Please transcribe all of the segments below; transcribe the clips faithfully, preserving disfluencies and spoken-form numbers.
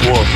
woof.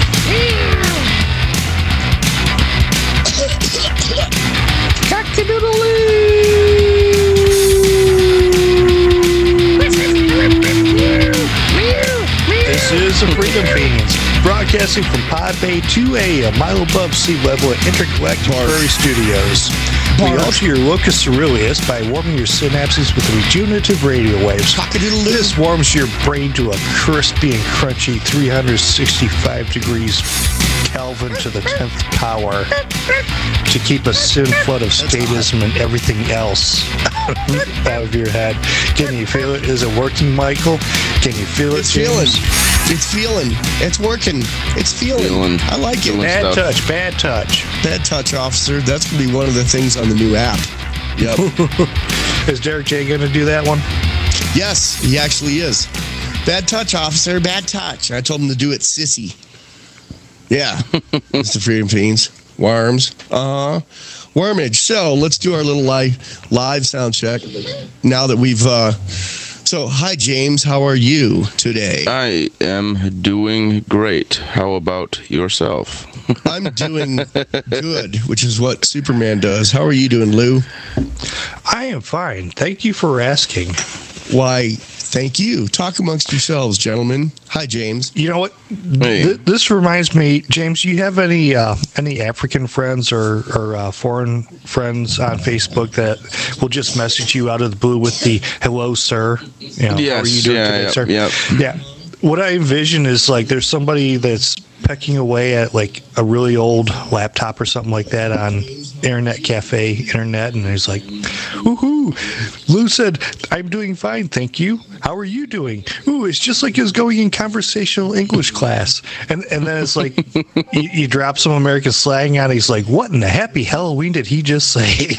This is the Freedom Fiends, broadcasting from Pod Bay two A, a mile above sea level at Intergalactic Prairie Studios. We alter your locus ceruleus by warming your synapses with rejuvenative radio waves. This warms your brain to a crispy and crunchy three hundred sixty-five degrees Kelvin to the tenth power to keep a sin flood of statism and everything else out of your head. Can you feel it? Is it working, Michael? Can you feel it, It's James? feeling. It's feeling. It's working. It's feeling. Feeling. I like it. Feeling. Bad stuff. touch, bad touch. Bad touch, officer. That's going to be one of the things on the new app. Yep. Is Derek J going to do that one? Yes, he actually is. Bad touch, officer. Bad touch. I told him to do it, sissy. Yeah. Mister Freedom Fiends. Worms. Uh-huh. Wormage. So let's do our little live, live sound check now that we've... Uh, so, hi, James. How are you today? I am doing great. How about yourself? I'm doing good, which is what Superman does. How are you doing, Lou? I am fine. Thank you for asking. Why, thank you. Talk amongst yourselves, gentlemen. Hi, James. You know what? Hey. Th- this reminds me, James. You have any uh, any African friends or or uh, foreign friends on Facebook that will just message you out of the blue with the "Hello, sir"? You know, how are Yes, you doing yeah, today, yeah, sir? yeah. Yeah. What I envision is like there's somebody that's pecking away at like a really old laptop or something like that on Internet Cafe Internet, and there's like, "Woohoo!" Lou said, "I'm doing fine, thank you. How are you doing?" Ooh, it's just like it's going in conversational English class, and and then it's like you, you drop some American slang on. He's like, "What in the happy Halloween did he just say?"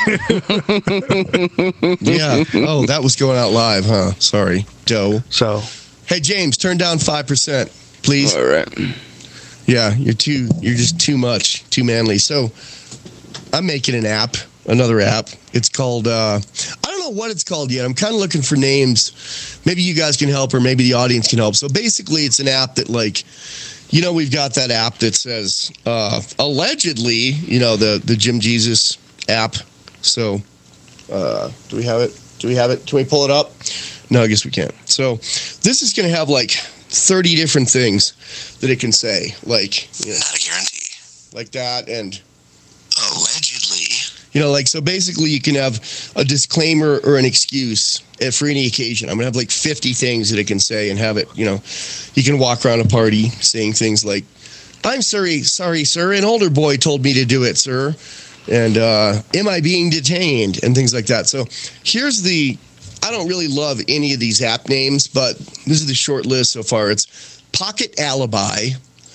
Yeah. Oh, that was going out live, huh? Sorry. Doe. So, Hey, James, turn down five percent, please. All right. Yeah, you're too, you're just too much, too manly. So, I'm making an app, another app. It's called, uh, I don't know what it's called yet. I'm kind of looking for names. Maybe you guys can help, or maybe the audience can help. So, basically, it's an app that, like, you know, we've got that app that says, uh, allegedly, you know, the, the Jim Jesus app. So, uh, do we have it? Do we have it? Can we pull it up? No, I guess we can't. So, this is going to have, like, thirty different things that it can say, like, you know, Not a guarantee. like that, and Allegedly. you know, like, so basically you can have a disclaimer or an excuse for any occasion. I'm gonna have like fifty things that it can say and have it, you know, you can walk around a party saying things like, "I'm sorry, sorry, sir, an older boy told me to do it, sir," and uh, "Am I being detained?" and things like that. So here's the, I don't really love any of these app names, but this is the short list so far. It's Pocket Alibi,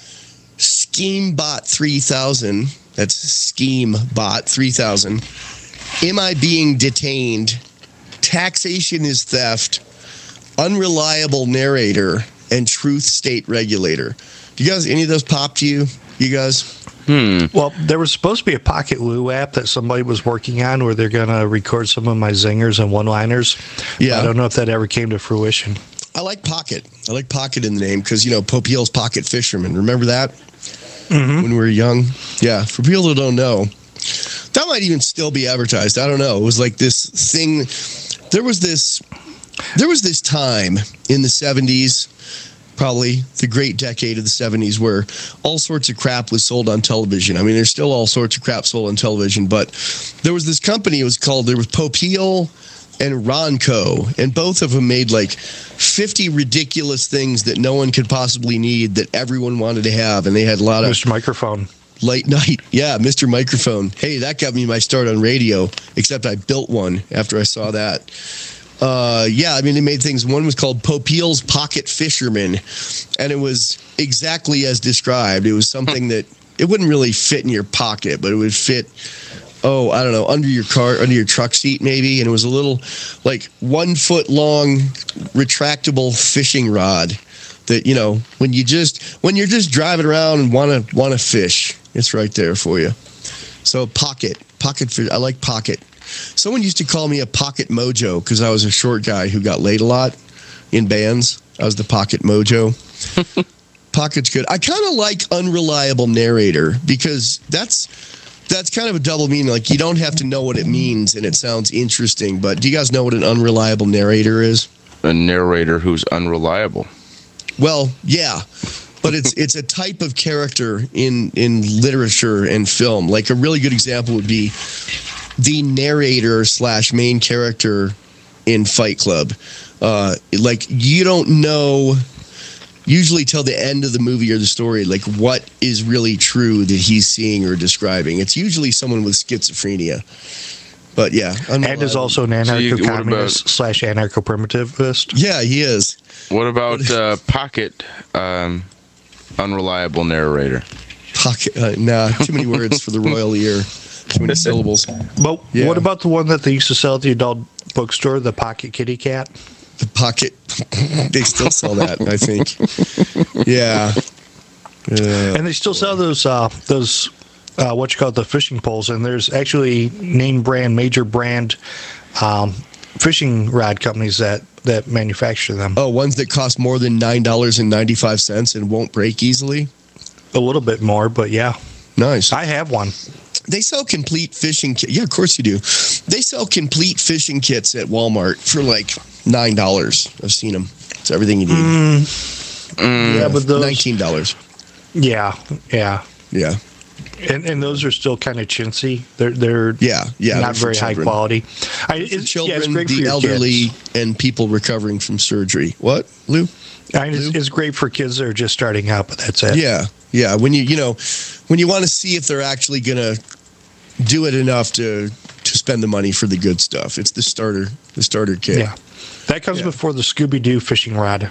Schemebot three thousand, that's Schemebot three thousand, Am I Being Detained, Taxation is Theft, Unreliable Narrator, and Truth State Regulator. Do you guys, any of those pop to you? You guys? Hmm. well, there was supposed to be a Pocket Lou app that somebody was working on where they're going to record some of my zingers and one-liners. Yeah. I don't know if that ever came to fruition. I like Pocket. I like Pocket in the name because, you know, Popeil's Pocket Fisherman. Remember that? Mm-hmm. When we were young? Yeah. For people who don't know, that might even still be advertised. I don't know. It was like this thing. There was this, there was this time in the seventies, probably the great decade of the seventies, where all sorts of crap was sold on television. I mean, there's still all sorts of crap sold on television, but there was this company, it was called, there was Popeil and Ronco, and both of them made like fifty ridiculous things that no one could possibly need that everyone wanted to have, and they had a lot of Mister Microphone. late night. Yeah, Mister Microphone. Hey, that got me my start on radio, except I built one after I saw that. Uh, yeah, I mean, they made things. One was called Popeil's Pocket Fisherman, and it was exactly as described. It was something that it wouldn't really fit in your pocket, but it would fit, oh, I don't know, under your car, under your truck seat maybe. And it was a little, like, one foot long retractable fishing rod that, you know, when you just when you're just driving around and want to want to fish, it's right there for you. So Pocket, Pocket fish. I like Pocket. Someone used to call me a Pocket Mojo because I was a short guy who got laid a lot in bands. I was the Pocket Mojo. Pocket's good. I kind of like unreliable narrator because that's that's kind of a double meaning. Like you don't have to know what it means, and it sounds interesting. But do you guys know what an unreliable narrator is? A narrator who's unreliable. Well, yeah, but it's it's a type of character in in literature and film. Like a really good example would be the narrator slash main character in Fight Club. Uh, like you don't know usually till the end of the movie or the story, like what is really true that he's seeing or describing. It's usually someone with schizophrenia. But yeah, and is also an anarcho-communist slash anarcho-primitivist. Yeah, he is. What about uh, Pocket, um, unreliable narrator? Pocket, uh, nah, too many words for the royal ear. Too many syllables. But yeah. What about the one that they used to sell at the adult bookstore, the Pocket Kitty Cat? The Pocket, they still sell that, I think. Yeah. Uh, and they still sell those, uh, those uh, what you call it, the fishing poles. And there's actually name brand, major brand um, fishing rod companies that, that manufacture them. Oh, ones that cost more than nine dollars and ninety-five cents and won't break easily? A little bit more, but yeah. Nice. I have one. They sell complete fishing kits. Yeah, of course you do. They sell complete fishing kits at Walmart for like nine dollars. I've seen them. It's everything you need. Mm, mm. Yeah, but those nineteen dollars. Yeah, yeah, yeah. And and those are still kind of chintzy. They're they're yeah yeah not very high quality. I, it's, it's, children, yeah, it's great the for your elderly, kids. and people recovering from surgery. What, Lou? I mean, it's, it's great for kids that are just starting out, but that's it. Yeah, yeah. When you you know when you want to see if they're actually gonna do it enough to to spend the money for the good stuff. It's the starter, the starter kit. Yeah, that comes yeah. before the Scooby Doo fishing rod.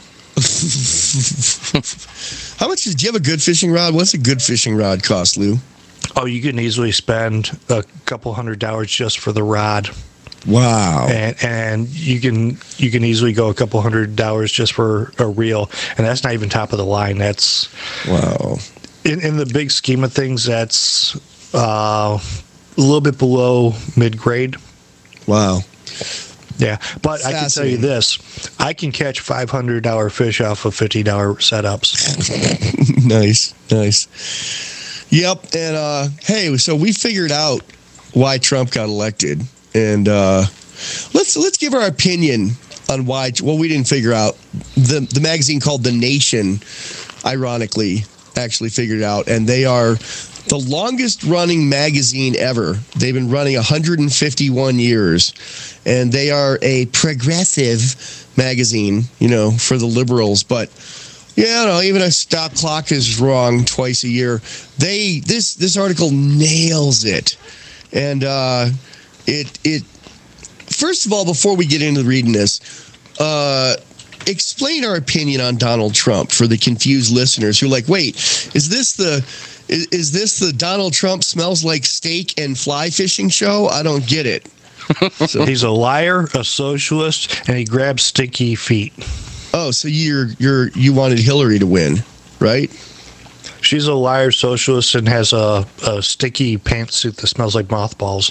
How much is? Do you have a good fishing rod? What's a good fishing rod cost, Lou? Oh, you can easily spend a couple hundred dollars just for the rod. Wow. And and you can you can easily go a couple hundred dollars just for a reel, and that's not even top of the line. That's wow. In in the big scheme of things, that's uh, a little bit below mid grade. Wow. Yeah, but I can tell you this: I can catch five hundred dollar fish off of fifty dollar setups. Nice, nice. Yep, and uh, hey, so we figured out why Trump got elected, and uh, let's let's give our opinion on why. Well, we didn't figure out. the The magazine called The Nation, ironically, actually figured it out, and they are the longest running magazine ever. They've been running one hundred fifty-one years, and they are a progressive magazine, you know, for the liberals. But yeah, you know, even a stop clock is wrong twice a year. They this this article nails it, and uh, it it. First of all, before we get into reading this, uh, explain our opinion on Donald Trump for the confused listeners who are like, wait, is this the Is, is this the Donald Trump smells like steak and fly fishing show? I don't get it. So, he's a liar, a socialist, and he grabs stinky feet. Oh, so you're you're you wanted Hillary to win, right? She's a liar, socialist, and has a, a sticky pantsuit that smells like mothballs.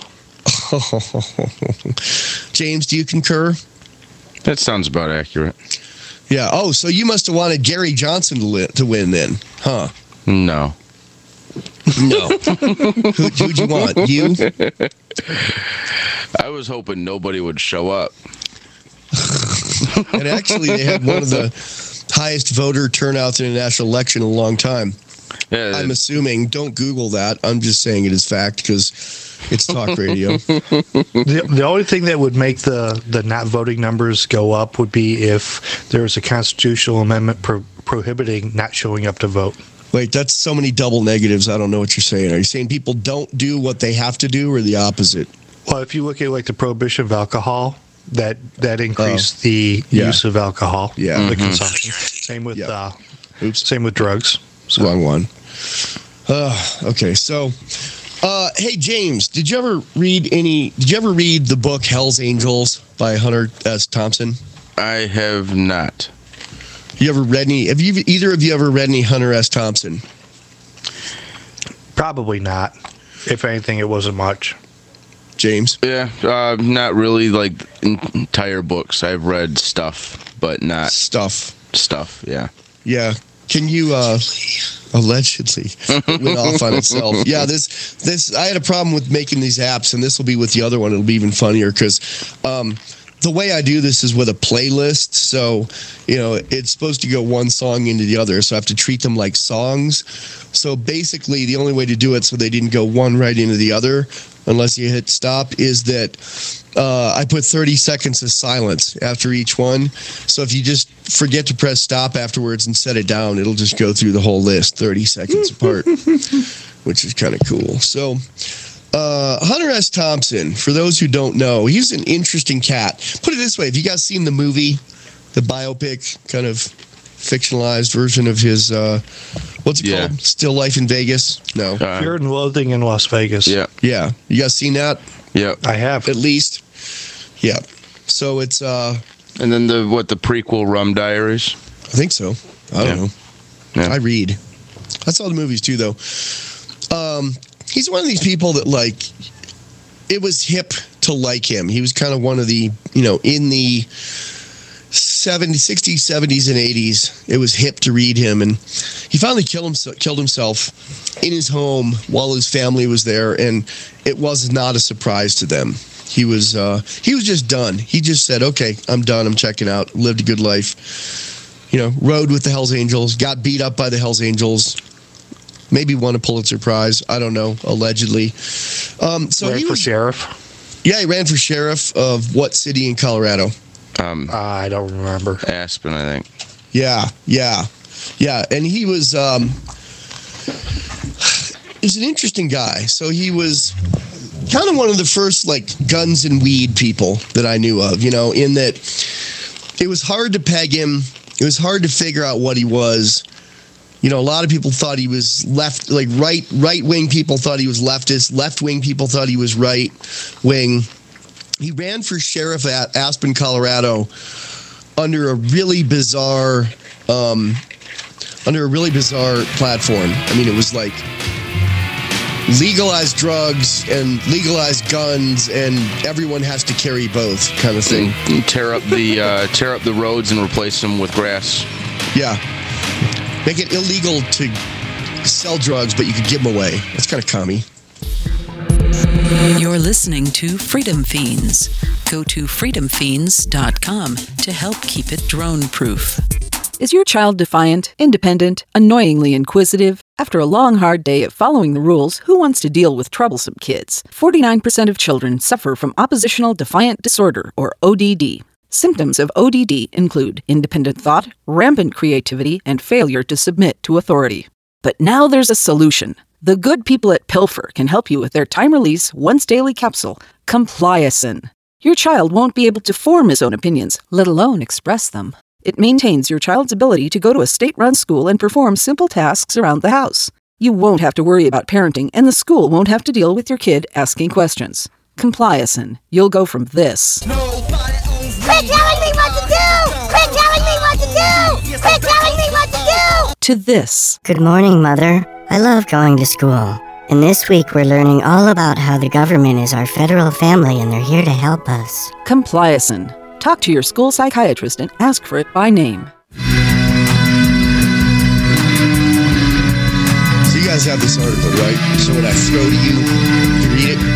James, do you concur? That sounds about accurate. Yeah. Oh, so you must have wanted Gary Johnson to, li- to win then, huh? No. No. Who, who'd you want? You? I was hoping nobody would show up. And actually, they had one of the highest voter turnouts in a national election in a long time. Yeah, I'm assuming. Don't Google that. I'm just saying it is fact because it's talk radio. the, the only thing that would make the, the not voting numbers go up would be if there was a constitutional amendment pro- prohibiting not showing up to vote. Wait, that's so many double negatives. I don't know what you're saying. Are you saying people don't do what they have to do, or the opposite? Well, if you look at like the prohibition of alcohol, that that increased oh. the yeah. use of alcohol, yeah, the mm-hmm. consumption. Same with yep. uh, oops, same with drugs. So. Wrong one. Uh, okay, so uh, hey James, did you ever read any? Did you ever read the book Hell's Angels by Hunter S. Thompson? I have not. You ever read any? Have you either of you ever read any Hunter S. Thompson? Probably not. If anything, it wasn't much. James? Yeah, uh, not really like entire books. I've read stuff, but not stuff. Stuff, yeah. Yeah. Can you uh, allegedly went off on itself? Yeah, this this I had a problem with making these apps, and this will be with the other one. It'll be even funnier because um, the way I do this is with a playlist. So you know, it's supposed to go one song into the other, so I have to treat them like songs. So basically, the only way to do it so they didn't go one right into the other, unless you hit stop, is that uh, I put thirty seconds of silence after each one. So if you just forget to press stop afterwards and set it down, it'll just go through the whole list thirty seconds apart, which is kind of cool. So uh, Hunter S. Thompson, for those who don't know, he's an interesting cat. Put it this way, have you guys seen the movie, the biopic, kind of fictionalized version of his, uh, what's it Yeah. called? Still Life in Vegas? No. Uh, Fear and Loathing in Las Vegas. yeah, Yeah. You guys seen that? yeah. I have. At least? Yeah. So it's, uh, And then the what the prequel Rum Diaries. I think so. I don't Yeah. know. Yeah. I read. I saw the movies too, though. Um, he's one of these people that, like, it was hip to like him. He was kind of one of the, you know, in the seventies, sixties, seventies, and eighties, it was hip to read him. And he finally killed himself, killed himself in his home while his family was there. And it was not a surprise to them. He was uh, he was just done. He just said, okay, I'm done. I'm checking out. Lived a good life. You know, rode with the Hells Angels, got beat up by the Hells Angels, maybe won a Pulitzer Prize. I don't know, allegedly. Um, so Ran he for was, sheriff. yeah, he ran for sheriff of what city in Colorado? Um, I don't remember. Aspen, I think. Yeah, yeah, yeah. And he was um, he's an interesting guy. So he was kind of one of the first, like, guns and weed people that I knew of, you know, in that it was hard to peg him. It was hard to figure out what he was. You know, a lot of people thought he was left, like right, right wing people thought he was leftist. Left wing people thought he was right wing. He ran for sheriff at Aspen, Colorado, under a really bizarre, um, under a really bizarre platform. I mean, it was like legalize drugs and legalize guns, and everyone has to carry both, kind of thing. And tear up the uh, tear up the roads and replace them with grass. Yeah. Make it illegal to sell drugs, but you could give them away. That's kind of commie. You're listening to Freedom Fiends. Go to freedom fiends dot com to help keep it drone-proof. Is your child defiant, independent, annoyingly inquisitive? After a long, hard day of following the rules, who wants to deal with troublesome kids? forty-nine percent of children suffer from oppositional defiant disorder, or O D D. Symptoms of O D D include independent thought, rampant creativity, and failure to submit to authority. But now there's a solution. The good people at Pilfer can help you with their time-release, once-daily capsule, Compliacin. Your child won't be able to form his own opinions, let alone express them. It maintains your child's ability to go to a state-run school and perform simple tasks around the house. You won't have to worry about parenting, and the school won't have to deal with your kid asking questions. Compliacin. You'll go from this. Quit telling me what to do! Quit telling me what to do! Quit telling me what to do! To this. Good morning, Mother. I love going to school. And this week we're learning all about how the government is our federal family and they're here to help us. Compliacin. Talk to your school psychiatrist and ask for it by name. So you guys have this article, right? So when I throw to you, you read it?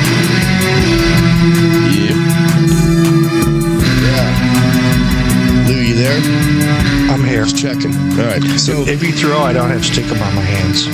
Yep. Yeah. Lou, you there? I'm here. Just checking. All right. So, If you throw, I don't have to stick them on my hands.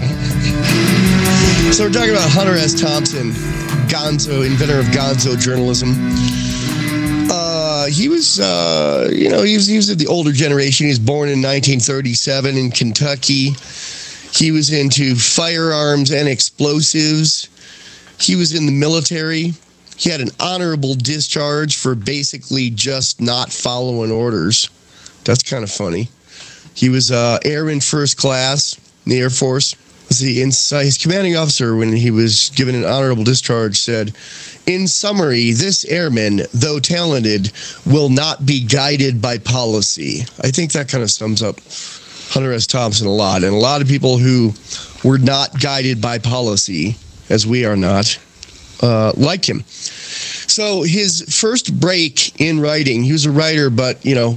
so we're talking about Hunter S. Thompson, Gonzo, inventor of Gonzo journalism. Uh, he was, uh, you know, he was, he was of the older generation. He was born in nineteen thirty-seven in Kentucky. He was into firearms and explosives. He was in the military. He had an honorable discharge for basically just not following orders. That's kind of funny. He was uh, airman first class in the Air Force. Let's see, inside, his commanding officer, when he was given an honorable discharge, said, "In summary, this airman, though talented, will not be guided by policy." I think that kind of sums up Hunter S. Thompson a lot. And a lot of people who were not guided by policy, as we are not, uh, like him. So his first break in writing, he was a writer, but, you know,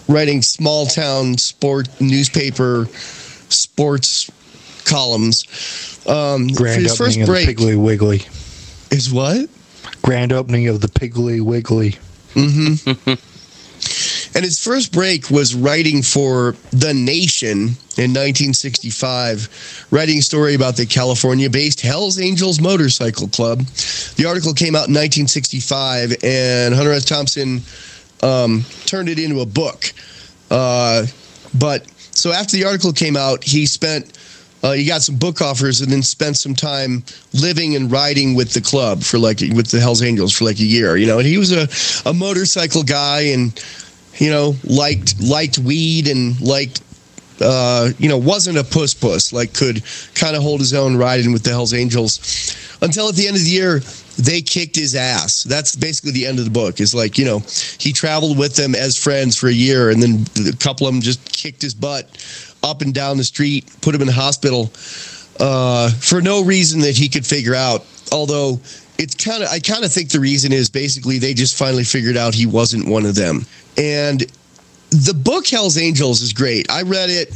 writing small town sport newspaper sports columns. Um, Grand for his first opening break, of the Piggly Wiggly. Is what? Grand opening of the Piggly Wiggly. Mm-hmm. And his first break was writing for The Nation in nineteen sixty-five, writing a story about the California-based Hells Angels Motorcycle Club. The article came out in nineteen sixty-five, and Hunter S. Thompson um, turned it into a book. Uh, but so after the article came out, he spent uh, he got some book offers and then spent some time living and riding with the club for like with the Hells Angels for like a year. You know, and he was a, a motorcycle guy and. You know, liked liked weed and liked, uh, you know, wasn't a puss puss, like could kind of hold his own riding with the Hells Angels. Until at the end of the year, they kicked his ass. That's basically the end of the book. Is like, you know, he traveled with them as friends for a year, and then a couple of them just kicked his butt up and down the street, put him in the hospital uh, for no reason that he could figure out. Although it's kind of, I kind of think the reason is basically they just finally figured out he wasn't one of them. And the book Hells Angels is great. I read it.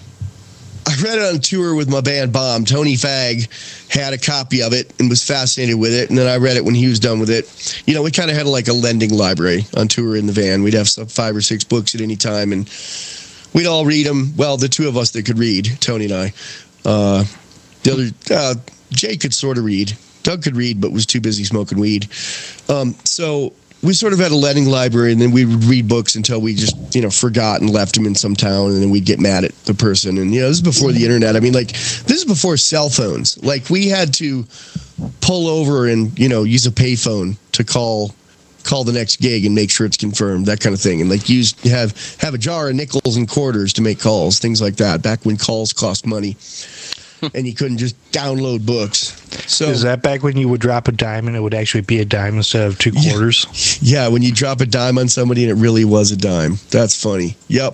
I read it on tour with my band Bomb. Tony Fagg had a copy of it and was fascinated with it. And then I read it when he was done with it. You know, we kind of had like a lending library on tour in the van. We'd have some five or six books at any time, and we'd all read them. Well, the two of us that could read, Tony and I. Uh, the other, uh, Jay could sort of read. Doug could read, but was too busy smoking weed. Um, so we sort of had a lending library, and then we would read books until we just, you know, forgot and left them in some town, and then we'd get mad at the person. And, you know, this is before the internet. I mean, like, this is before cell phones. Like, we had to pull over and, you know, use a payphone to call call the next gig and make sure it's confirmed, that kind of thing. And, like, use have have a jar of nickels and quarters to make calls, things like that, back when calls cost money. And you couldn't just download books. So is that back when you would drop a dime and it would actually be a dime instead of two quarters? Yeah, when you drop a dime on somebody and it really was a dime. That's funny. Yep.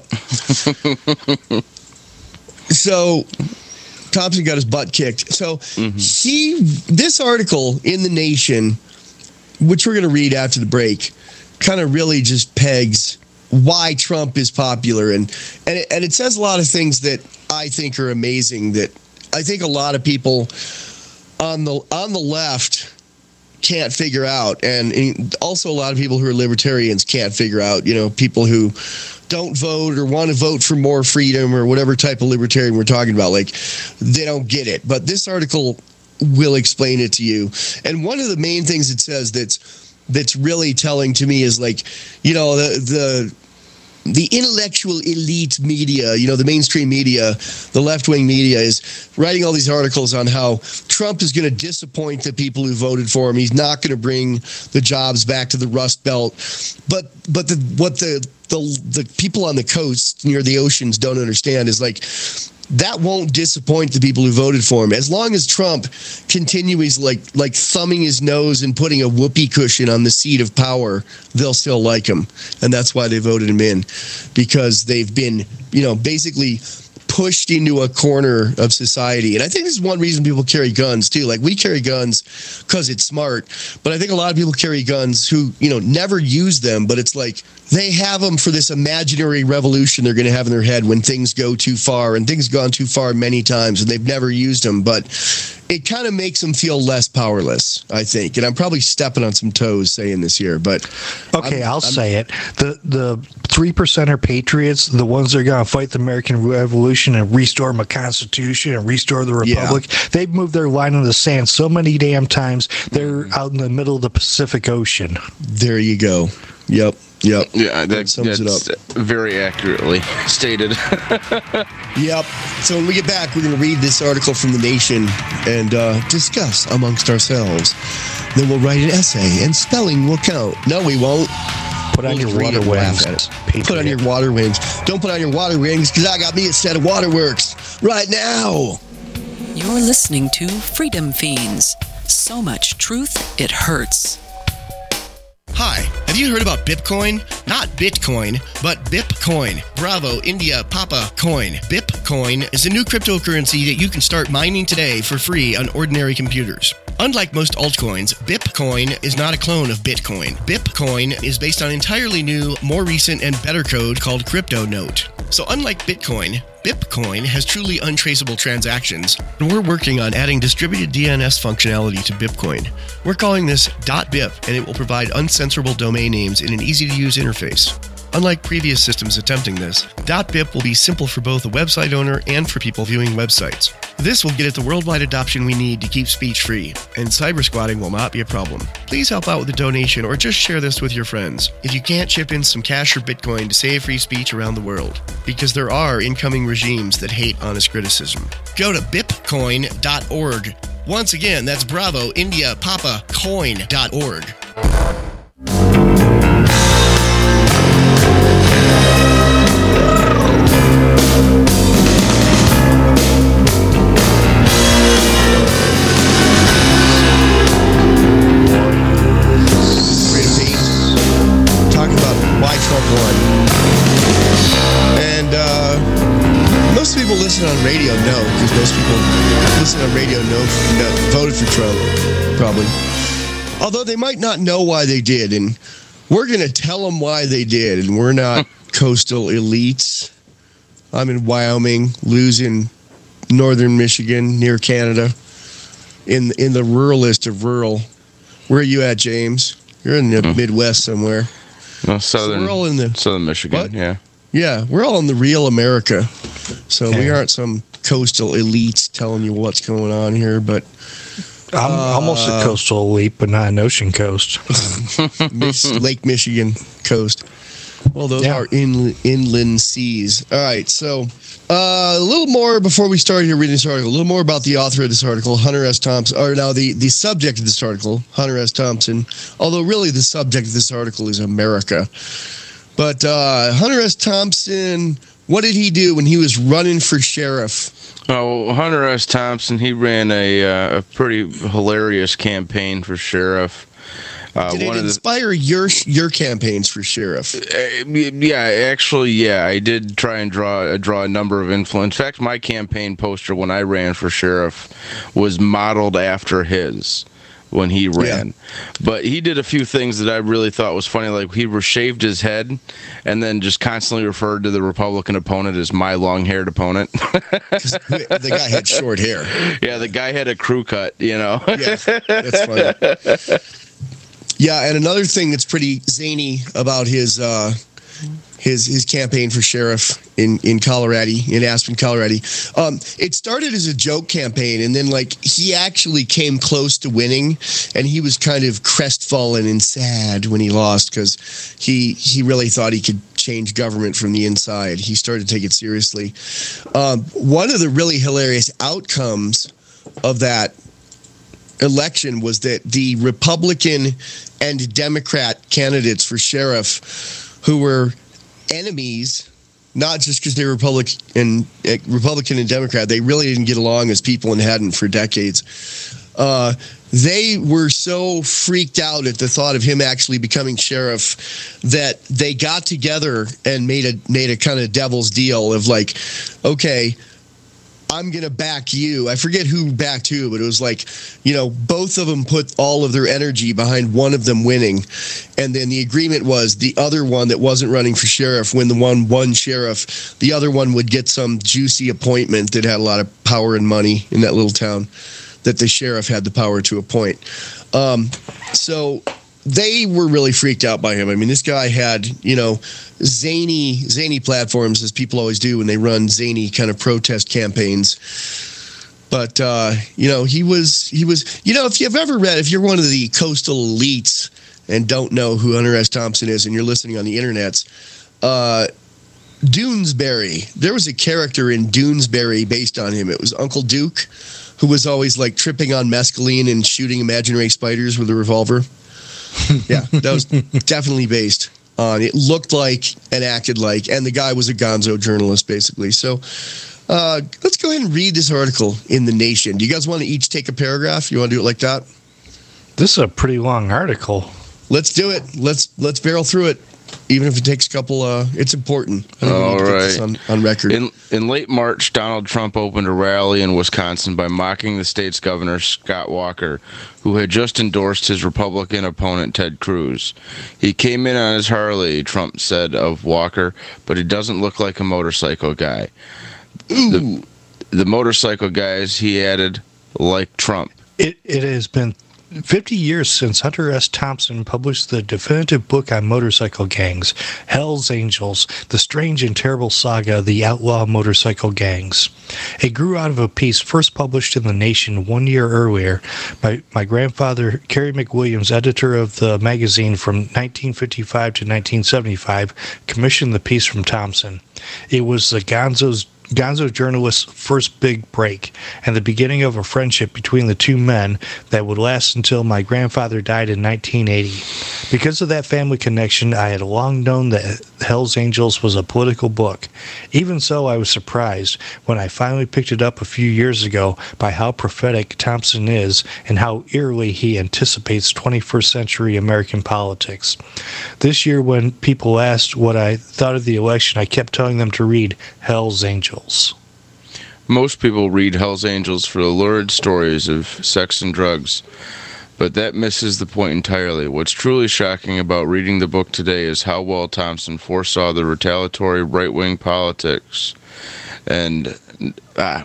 So Thompson got his butt kicked. So mm-hmm. he, this article in The Nation, which we're going to read after the break, kind of really just pegs why Trump is popular. And, and, it, and it says a lot of things that I think are amazing, that I think a lot of people on the on the left can't figure out, and also a lot of people who are libertarians can't figure out. You know, people who don't vote or want to vote for more freedom or whatever type of libertarian we're talking about, like, they don't get it. But this article will explain it to you. And one of the main things it says that's that's really telling to me is, like, you know, the the the intellectual elite media, you know, the mainstream media, the left-wing media is writing all these articles on how Trump is going to disappoint the people who voted for him. He's not going to bring the jobs back to the Rust Belt. But but the, what the, the the people on the coast near the oceans don't understand is, like, that won't disappoint the people who voted for him. As long as Trump continues like like thumbing his nose and putting a whoopee cushion on the seat of power, they'll still like him. And that's why they voted him in, because they've been, you know, basically pushed into a corner of society. And I think this is one reason people carry guns too. Like, we carry guns because it's smart, but I think a lot of people carry guns who, you know, never use them, but it's like they have them for this imaginary revolution they're going to have in their head when things go too far, and things have gone too far many times and they've never used them. But it kind of makes them feel less powerless, I think. And I'm probably stepping on some toes saying this here, but okay, I'm, I'll I'm, say it. The the three percenter patriots, the ones that are going to fight the American Revolution and restore my Constitution and restore the Republic, yeah. They've moved their line in the sand so many damn times. They're mm. out in the middle of the Pacific Ocean. There you go. Yep. Yep. Yeah, that, that sums it up. Very accurately stated. Yep. So when we get back, we're going to read this article from The Nation and uh, discuss amongst ourselves. Then we'll write an essay, and spelling will count. No, we won't. Put on we'll your water wings. Put on your water wings. Don't put on your water wings, because I got me a set of Waterworks right now. You're listening to Freedom Fiends. So much truth, it hurts. Hi, have you heard about Bitcoin? Not Bitcoin, but Bipcoin. Bravo, India, Papa Coin. Bipcoin is a new cryptocurrency that you can start mining today for free on ordinary computers. Unlike most altcoins, BIPcoin is not a clone of Bitcoin. BIPcoin is based on entirely new, more recent, and better code called CryptoNote. So unlike Bitcoin, BIPcoin has truly untraceable transactions, and we're working on adding distributed D N S functionality to BIPcoin. We're calling this .bip, and it will provide uncensorable domain names in an easy-to-use interface. Unlike previous systems attempting this, .bip will be simple for both a website owner and for people viewing websites. This will get at the worldwide adoption we need to keep speech free, and cyber squatting will not be a problem. Please help out with a donation or just share this with your friends. If you can't chip in some cash or Bitcoin to save free speech around the world, because there are incoming regimes that hate honest criticism. Go to bipcoin dot org. Once again, that's Bravo India Papa Coin dot org. Listen on radio, no, because most people listen on radio, no, no, voted for Trump, probably. Although they might not know why they did, and we're going to tell them why they did, and we're not coastal elites. I'm in Wyoming, Lou's in northern Michigan, near Canada, in in the ruralest of rural. Where are you at, James? You're in the mm. Midwest somewhere. No, southern. So we're all in the southern Michigan. What? Yeah. Yeah, we're all in the real America. So okay. We aren't some coastal elites telling you what's going on here, but I'm uh, almost a coastal elite, but not an ocean coast. Lake Michigan coast. Well, those yeah. are in, inland seas. All right, so uh, a little more before we start here reading this article. A little more about the author of this article, Hunter S. Thompson, or now the, the subject of this article, Hunter S. Thompson. Although really the subject of this article is America. But uh, Hunter S. Thompson, what did he do when he was running for sheriff? Oh, Hunter S. Thompson, he ran a, uh, a pretty hilarious campaign for sheriff. Uh, did it inspire the, your your campaigns for sheriff? Uh, yeah, actually, yeah, I did try and draw draw a number of influence. In fact, my campaign poster when I ran for sheriff was modeled after his. When he ran, yeah. But he did a few things that I really thought was funny. Like he shaved his head, and then just constantly referred to the Republican opponent as my long-haired opponent. The guy had short hair. Yeah, the guy had a crew cut. You know. Yeah, that's funny. Yeah, and another thing that's pretty zany about his uh, his his campaign for sheriff in in Colorado, in Aspen, Colorado. Um, it started as a joke campaign, and then like he actually came close to winning, and he was kind of crestfallen and sad when he lost because he he really thought he could change government from the inside. He started to take it seriously. Um, one of the really hilarious outcomes of that election was that the Republican and Democrat candidates for sheriff, who were enemies, not just because they were Republican and uh, Republican and Democrat, they really didn't get along as people and hadn't for decades. Uh, they were so freaked out at the thought of him actually becoming sheriff that they got together and made a made a kind of devil's deal of like, okay, I'm going to back you. I forget who backed who, but it was like, you know, both of them put all of their energy behind one of them winning. And then the agreement was the other one that wasn't running for sheriff, when the one won sheriff, the other one would get some juicy appointment that had a lot of power and money in that little town that the sheriff had the power to appoint. Um, so they were really freaked out by him. I mean, this guy had, you know, zany, zany platforms, as people always do when they run zany kind of protest campaigns. But, uh, you know, he was, he was, you know, if you've ever read, if you're one of the coastal elites and don't know who Hunter S. Thompson is and you're listening on the internets, uh, Doonesbury, there was a character in Doonesbury based on him. It was Uncle Duke, who was always like tripping on mescaline and shooting imaginary spiders with a revolver. Yeah, that was definitely based on. It looked like and acted like, and the guy was a gonzo journalist, basically. So uh, let's go ahead and read this article in The Nation. Do you guys want to each take a paragraph? You want to do it like that? This is a pretty long article. Let's do it. Let's let's barrel through it. even if it takes a couple. Uh, it's important. I think we All need to get right. this on, on record. In in late March, Donald Trump opened a rally in Wisconsin by mocking the state's governor, Scott Walker, who had just endorsed his Republican opponent, Ted Cruz. He came in on his Harley, Trump said of Walker, but he doesn't look like a motorcycle guy. The, the motorcycle guys, he added, like Trump. It it has been fifty years since Hunter S. Thompson published the definitive book on motorcycle gangs, Hell's Angels, the strange and terrible saga of the outlaw motorcycle gangs. It grew out of a piece first published in The Nation one year earlier by my grandfather, Kerry McWilliams, editor of the magazine from nineteen fifty-five to nineteen seventy-five, commissioned the piece from Thompson. It was the Gonzo's Gonzo journalist's first big break, and the beginning of a friendship between the two men that would last until my grandfather died in nineteen eighty. Because of that family connection, I had long known that Hell's Angels was a political book. Even so, I was surprised when I finally picked it up a few years ago by how prophetic Thompson is and how eerily he anticipates twenty-first century American politics. This year, when people asked what I thought of the election, I kept telling them to read Hell's Angels. Most people read Hell's Angels for the lurid stories of sex and drugs, but that misses the point entirely. What's truly shocking about reading the book today is how well Thompson foresaw the retaliatory right-wing politics and ah,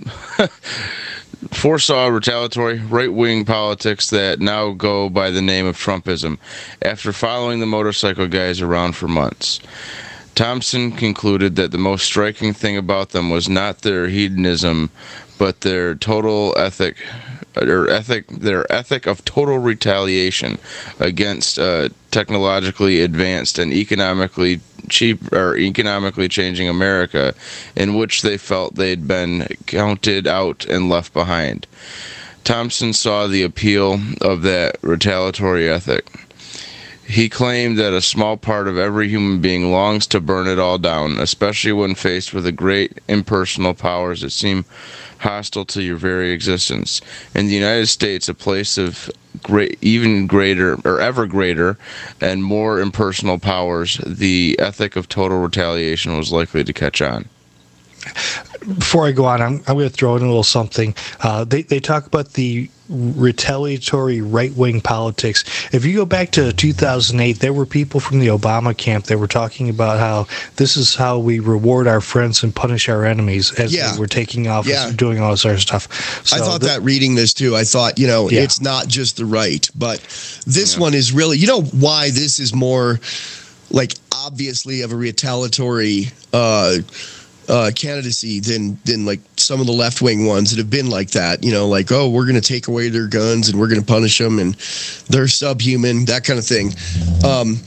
foresaw retaliatory right-wing politics that now go by the name of Trumpism after following the motorcycle guys around for months. Thompson concluded that the most striking thing about them was not their hedonism, but their total ethic, or ethic, their ethic of total retaliation against uh, technologically advanced and economically cheap or economically changing America, in which they felt they'd been counted out and left behind. Thompson saw the appeal of that retaliatory ethic. He claimed that a small part of every human being longs to burn it all down, especially when faced with the great impersonal powers that seem hostile to your very existence. In the United States, a place of great, even greater, or ever greater, and more impersonal powers, the ethic of total retaliation was likely to catch on. Before I go on, I'm, I'm going to throw in a little something. Uh, they, they talk about the retaliatory right-wing politics. If you go back to two thousand eight, there were people from the Obama camp that were talking about how this is how we reward our friends and punish our enemies as Yeah. they were taking office Yeah. and doing all this other stuff. So I thought the- that reading this too. I thought, you know, Yeah. it's not just the right, but this one is really, you know, why this is more like obviously of a retaliatory uh, uh, candidacy than than like some of the left wing ones that have been like that. You know, like, oh, we're going to take away their guns and we're going to punish them and they're subhuman, that kind of thing. Um,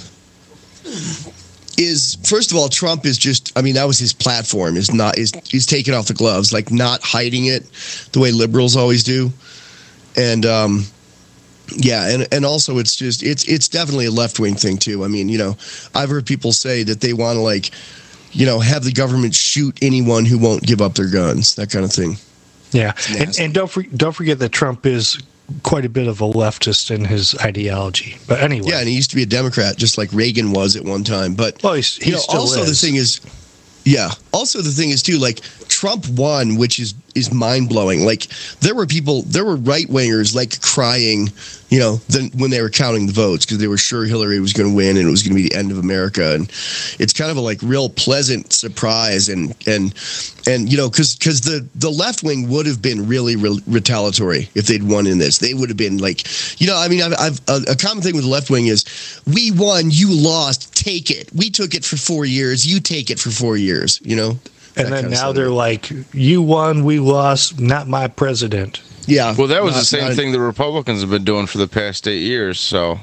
is first of all, Trump is just, I mean, that was his platform, is not, is he's taking off the gloves, like not hiding it the way liberals always do. And, um, yeah, and, and also it's just, it's, it's definitely a left-wing thing too. I mean, you know, I've heard people say that they want to like, you know, have the government shoot anyone who won't give up their guns, that kind of thing. Yeah, and, and don't for, don't forget that Trump is quite a bit of a leftist in his ideology. But anyway, Yeah, and he used to be a Democrat, just like Reagan was at one time. But well, he's, he you know, still also is. the thing is, yeah. Also the thing is too, like Trump won, which is is mind blowing. Like there were people, there were right wingers like crying, you know, then when they were counting the votes because they were sure Hillary was going to win and it was going to be the end of America. And it's kind of a like real pleasant surprise. And and and you know, because because the the left wing would have been really re- retaliatory if they'd won in this. They would have been like, you know, I mean, I've, I've a, a common thing with the left wing is we won, you lost, take it. We took it for four years, you take it for four years. You know. And then now they're like, you won, we lost, not my president. Yeah. Well, that was not, the same not, thing the Republicans have been doing for the past eight years. So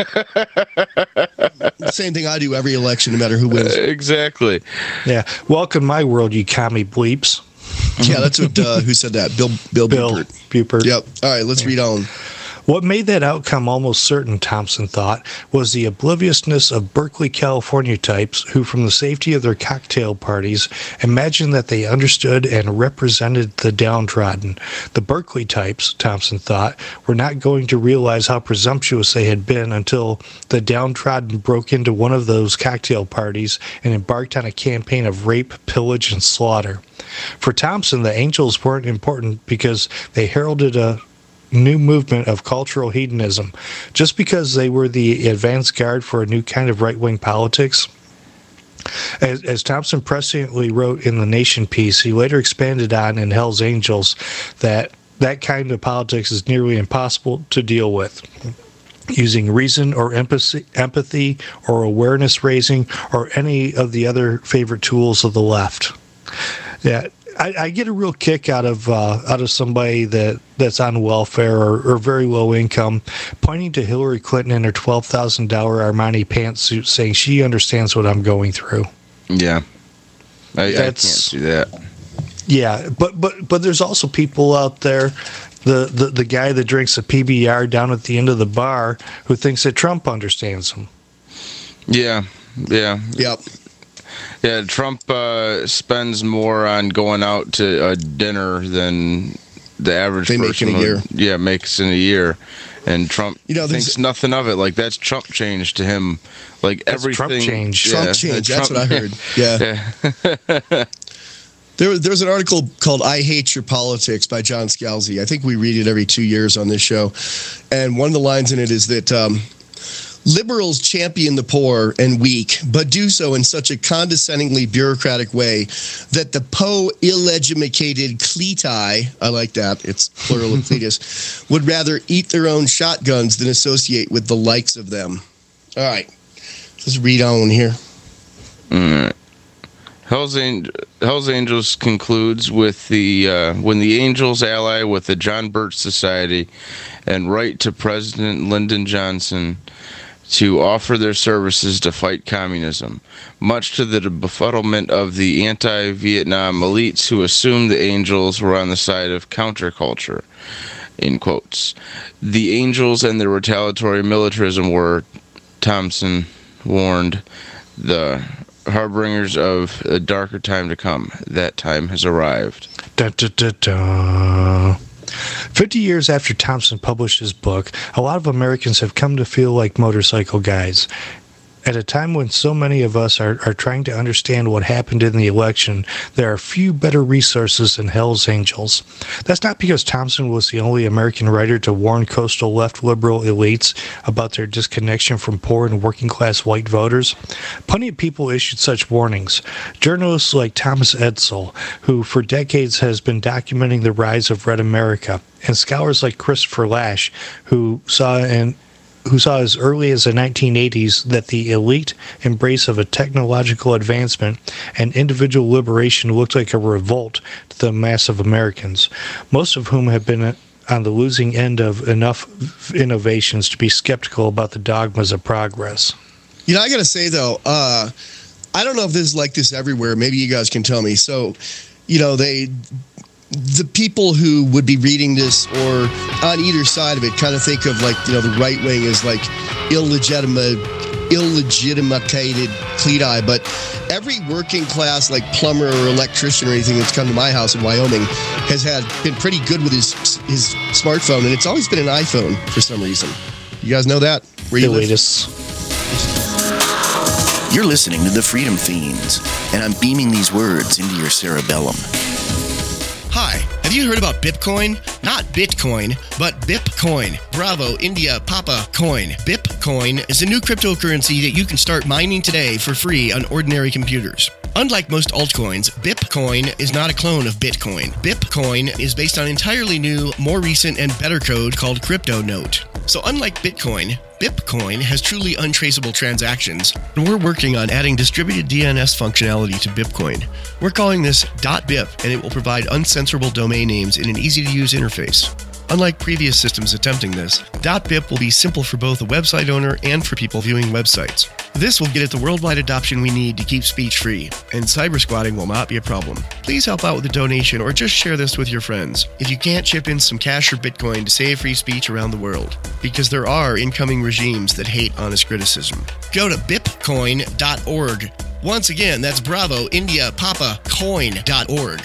same thing I do every election, no matter who wins. Exactly. Yeah. Welcome my world, you commie bleeps. Yeah, that's what. Uh, who said that? Bill. Bill. Bill Bupert. Bupert. Yep. All right, let's read on. What made that outcome almost certain, Thompson thought, was the obliviousness of Berkeley, California types who, from the safety of their cocktail parties, imagined that they understood and represented the downtrodden. The Berkeley types, Thompson thought, were not going to realize how presumptuous they had been until the downtrodden broke into one of those cocktail parties and embarked on a campaign of rape, pillage, and slaughter. For Thompson, the angels weren't important because they heralded a new movement of cultural hedonism. Just because they were the advance guard for a new kind of right-wing politics. As, as Thompson presciently wrote in the Nation piece, he later expanded on in Hell's Angels that that kind of politics is nearly impossible to deal with. Using reason or empathy, empathy or awareness raising or any of the other favorite tools of the left. Yeah, I, I get a real kick out of uh, out of somebody that, that's on welfare or, or very low income pointing to Hillary Clinton in her twelve thousand dollars Armani pantsuit saying she understands what I'm going through. Yeah, I, I can't see that. Yeah, but but but there's also people out there, the, the, the guy that drinks a P B R down at the end of the bar who thinks that Trump understands him. Yeah, yeah. Yep. Yeah, Trump uh, spends more on going out to a dinner than the average they person make in a year. Would, yeah, makes in a year. And Trump you know, thinks nothing of it. Like, that's Trump change to him. Like, that's everything. Trump change. Yeah, Trump change. Trump, that's what I heard. Yeah. yeah. There, there's an article called I Hate Your Politics by John Scalzi. I think we read it every two years on this show. And one of the lines in it is that um, liberals champion the poor and weak, but do so in such a condescendingly bureaucratic way that the po-illegitimated cleti, I like that, it's plural of cletus, would rather eat their own shotguns than associate with the likes of them. All right, let's read on here. All right. Hell's, Angel, Hell's Angels concludes with the uh, when the Angels ally with the John Birch Society and write to President Lyndon Johnson to offer their services to fight communism, much to the befuddlement of the anti-Vietnam elites who assumed the Angels were on the side of counterculture, in quotes. The Angels and their retaliatory militarism were, Thompson warned, the harbingers of a darker time to come. That time has arrived. Da, da, da, da. Fifty years after Thompson published his book, a lot of Americans have come to feel like motorcycle guys. At a time when so many of us are, are trying to understand what happened in the election, there are few better resources than Hell's Angels. That's not because Thompson was the only American writer to warn coastal left liberal elites about their disconnection from poor and working-class white voters. Plenty of people issued such warnings. Journalists like Thomas Edsall, who for decades has been documenting the rise of Red America, and scholars like Christopher Lasch, who saw an who saw as early as the nineteen eighties that the elite embrace of a technological advancement and individual liberation looked like a revolt to the mass of Americans, most of whom have been on the losing end of enough innovations to be skeptical about the dogmas of progress. You know, I got to say, though, uh, I don't know if this is like this everywhere. Maybe you guys can tell me. So, you know, they... the people who would be reading this or on either side of it kind of think of, like, you know, the right wing as like illegitimate, illegitimated cleti, but every working class, like plumber or electrician or anything that's come to my house in Wyoming has had been pretty good with his his smartphone, and it's always been an iPhone for some reason. You guys know that? Where you live? You're listening to the Freedom Fiends, and I'm beaming these words into your cerebellum. Hi, have you heard about Bitcoin? Not Bitcoin, but Bipcoin. Bravo, India, Papa, Coin. Bipcoin is a new cryptocurrency that you can start mining today for free on ordinary computers. Unlike most altcoins, Bipcoin is not a clone of Bitcoin. Bipcoin is based on entirely new, more recent, and better code called CryptoNote. So unlike Bitcoin, Bipcoin has truly untraceable transactions, and we're working on adding distributed D N S functionality to Bipcoin. We're calling this .bip, and it will provide uncensorable domain names in an easy-to-use interface. Unlike previous systems attempting this, .bip will be simple for both the website owner and for people viewing websites. This will get at the worldwide adoption we need to keep speech free, and cyber squatting will not be a problem. Please help out with a donation or just share this with your friends. If you can't chip in some cash or Bitcoin to save free speech around the world, because there are incoming regimes that hate honest criticism. Go to bipcoin dot org. Once again, that's Bravo, India, Papa, coin dot org.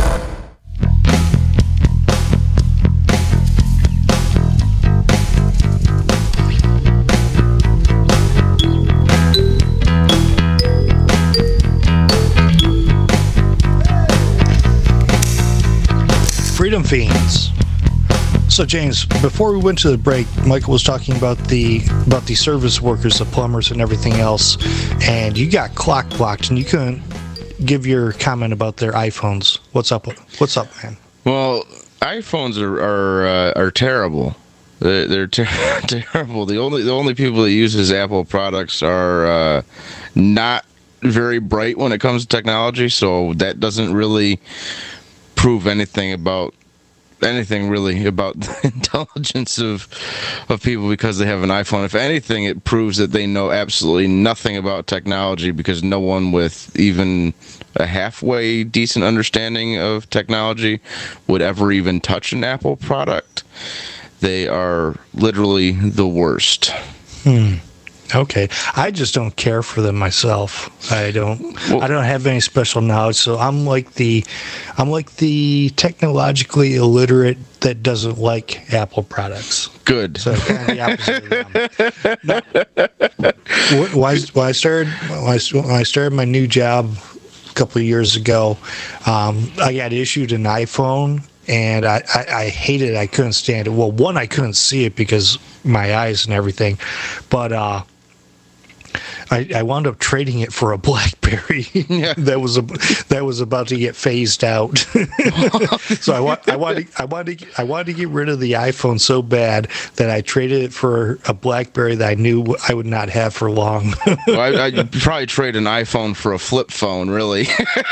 Freedom Fiends. So James, before we went to the break, Michael was talking about the about the service workers, the plumbers, and everything else, and you got clock blocked, and you couldn't give your comment about their iPhones. What's up? What's up, man? Well, iPhones are are uh, are terrible. They're, they're ter- terrible. The only the only people that uses Apple products are uh, not very bright when it comes to technology. So that doesn't really prove anything about anything really about the intelligence of of people because they have an iPhone. If anything, it proves that they know absolutely nothing about technology because no one with even a halfway decent understanding of technology would ever even touch an Apple product. They are literally the worst. Hmm. Okay, I just don't care for them myself. I don't. Well, I don't have any special knowledge, so I'm like the, I'm like the technologically illiterate that doesn't like Apple products. Good. So kind of the opposite of them. No, why? Why I started? When I started my new job a couple of years ago, um, I got issued an iPhone. And I, I, I hated it. I couldn't stand it. Well, one, I couldn't see it because my eyes and everything. But uh, I, I wound up trading it for a BlackBerry yeah. that was a, that was about to get phased out. So I want I wanted I wanted I wanted to get rid of the iPhone so bad that I traded it for a BlackBerry that I knew I would not have for long. Well, I, I'd probably trade an iPhone for a flip phone, really.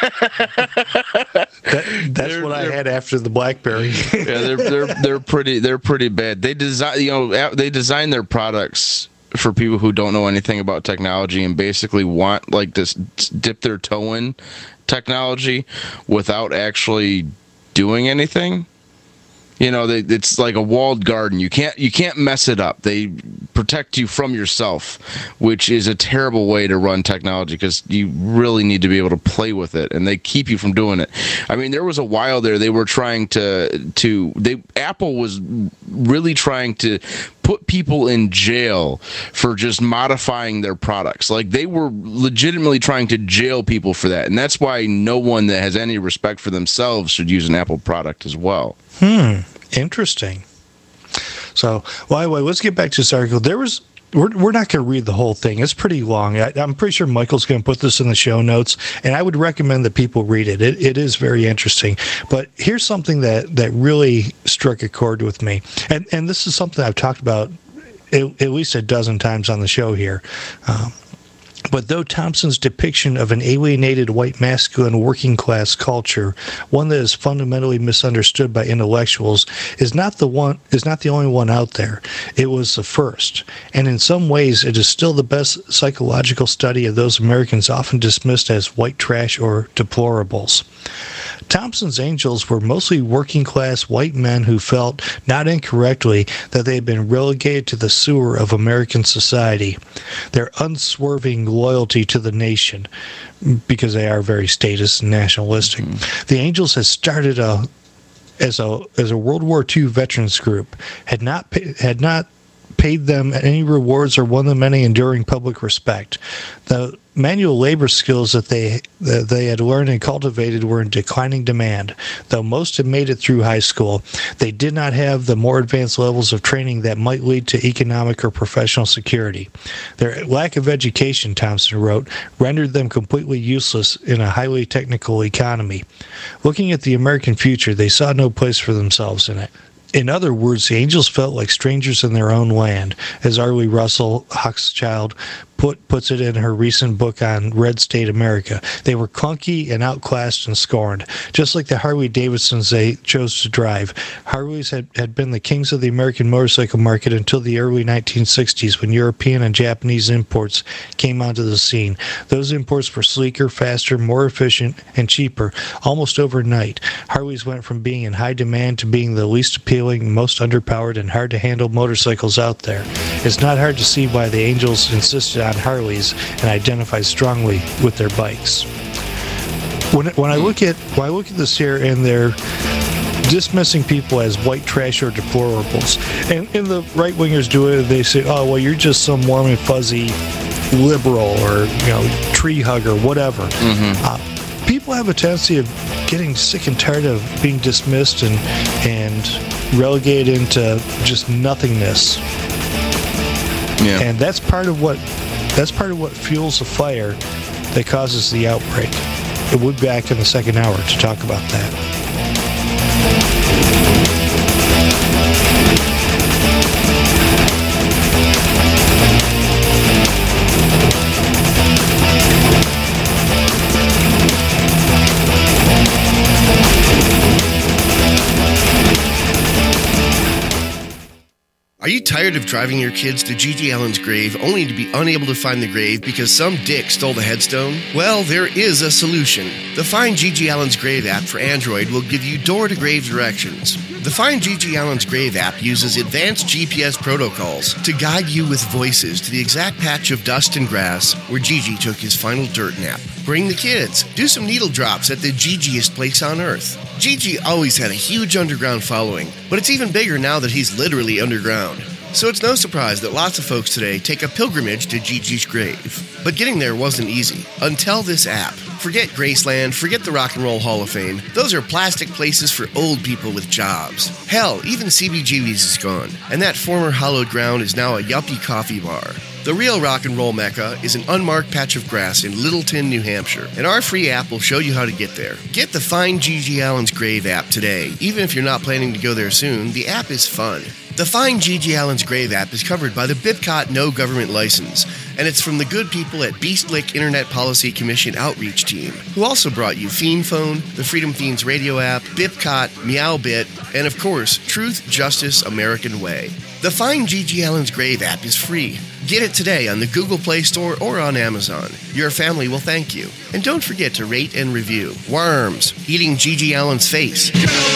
That, that's they're, what I had after the BlackBerry. Yeah, they're they're they're pretty they're pretty bad. They design you know they design their products for people who don't know anything about technology and basically want like this dip their toe in technology without actually doing anything. You know, they, it's like a walled garden. You can't you can't mess it up. They protect you from yourself, which is a terrible way to run technology because you really need to be able to play with it, and they keep you from doing it. I mean, there was a while there they were trying to to they Apple was really trying to put people in jail for just modifying their products. Like they were legitimately trying to jail people for that, and that's why no one that has any respect for themselves should use an Apple product as well. Hmm. Interesting. So, well, anyway, let's get back to this article. There was, we're, we're not going to read the whole thing. It's pretty long. I, I'm pretty sure Michael's going to put this in the show notes, and I would recommend that people read it. It, it is very interesting. But here's something that, that really struck a chord with me. And, and this is something I've talked about at, at least a dozen times on the show here. Um, But though Thompson's depiction of an alienated white masculine working class culture, one that is fundamentally misunderstood by intellectuals, is not the one is not the only one out there. It was the first, and in some ways it is still the best psychological study of those Americans often dismissed as white trash or deplorables. Thompson's angels were mostly working-class white men who felt, not incorrectly, that they had been relegated to the sewer of American society. Their unswerving loyalty to the nation, because they are very statist and nationalistic. Mm-hmm. The Angels had started a as a as a World War Two veterans group, had not pay, had not paid them any rewards or won them any enduring public respect. The manual labor skills that they that they had learned and cultivated were in declining demand. Though most had made it through high school, they did not have the more advanced levels of training that might lead to economic or professional security. Their lack of education, Thompson wrote, rendered them completely useless in a highly technical economy. Looking at the American future, they saw no place for themselves in it. In other words, the Angels felt like strangers in their own land, as Arlie Russell, Hochschild, put puts it in her recent book on Red State America. They were clunky and outclassed and scorned. Just like the Harley Davidsons they chose to drive. Harleys had, had been the kings of the American motorcycle market until the early nineteen sixties when European and Japanese imports came onto the scene. Those imports were sleeker, faster, more efficient, and cheaper almost overnight. Harleys went from being in high demand to being the least appealing, most underpowered, and hard-to-handle motorcycles out there. It's not hard to see why the Angels insisted on Harleys and identified strongly with their bikes. When when I look at when I look at this here, and they're dismissing people as white trash or deplorables, and, and the right wingers do it. They say, "Oh, well, you're just some warm and fuzzy liberal, or you know, tree hugger, whatever." Mm-hmm. Uh, people have a tendency of getting sick and tired of being dismissed and and relegated into just nothingness. Yeah. And that's part of what that's part of what fuels the fire that causes the outbreak. And we'll be back in the second hour to talk about that. Are you tired of driving your kids to Gigi Allen's grave only to be unable to find the grave because some dick stole the headstone? Well, there is a solution. The Find Gigi Allen's Grave app for Android will give you door-to-grave directions. The Find Gigi Allen's Grave app uses advanced G P S protocols to guide you with voices to the exact patch of dust and grass where Gigi took his final dirt nap. Bring the kids. Do some needle drops at the Gigiest place on earth. Gigi always had a huge underground following, but it's even bigger now that he's literally underground. So it's no surprise that lots of folks today take a pilgrimage to Gigi's grave. But getting there wasn't easy, until this app. Forget Graceland, forget the Rock and Roll Hall of Fame. Those are plastic places for old people with jobs. Hell, even C B G B's is gone, and that former hallowed ground is now a yuppie coffee bar. The real rock and roll mecca is an unmarked patch of grass in Littleton, New Hampshire, and our free app will show you how to get there. Get the Find Gigi Allen's Grave app today. Even if you're not planning to go there soon, the app is fun. The Find Gigi Allen's Grave app is covered by the BIPCOT No Government License, and it's from the good people at Beast Lick Internet Policy Commission Outreach Team, who also brought you Fiend Phone, the Freedom Fiends radio app, BIPCOT, Meowbit, and of course, Truth, Justice, American Way. The Find Gigi Allen's Grave app is free. Get it today on the Google Play Store or on Amazon. Your family will thank you. And don't forget to rate and review. Worms, eating Gigi Allen's face.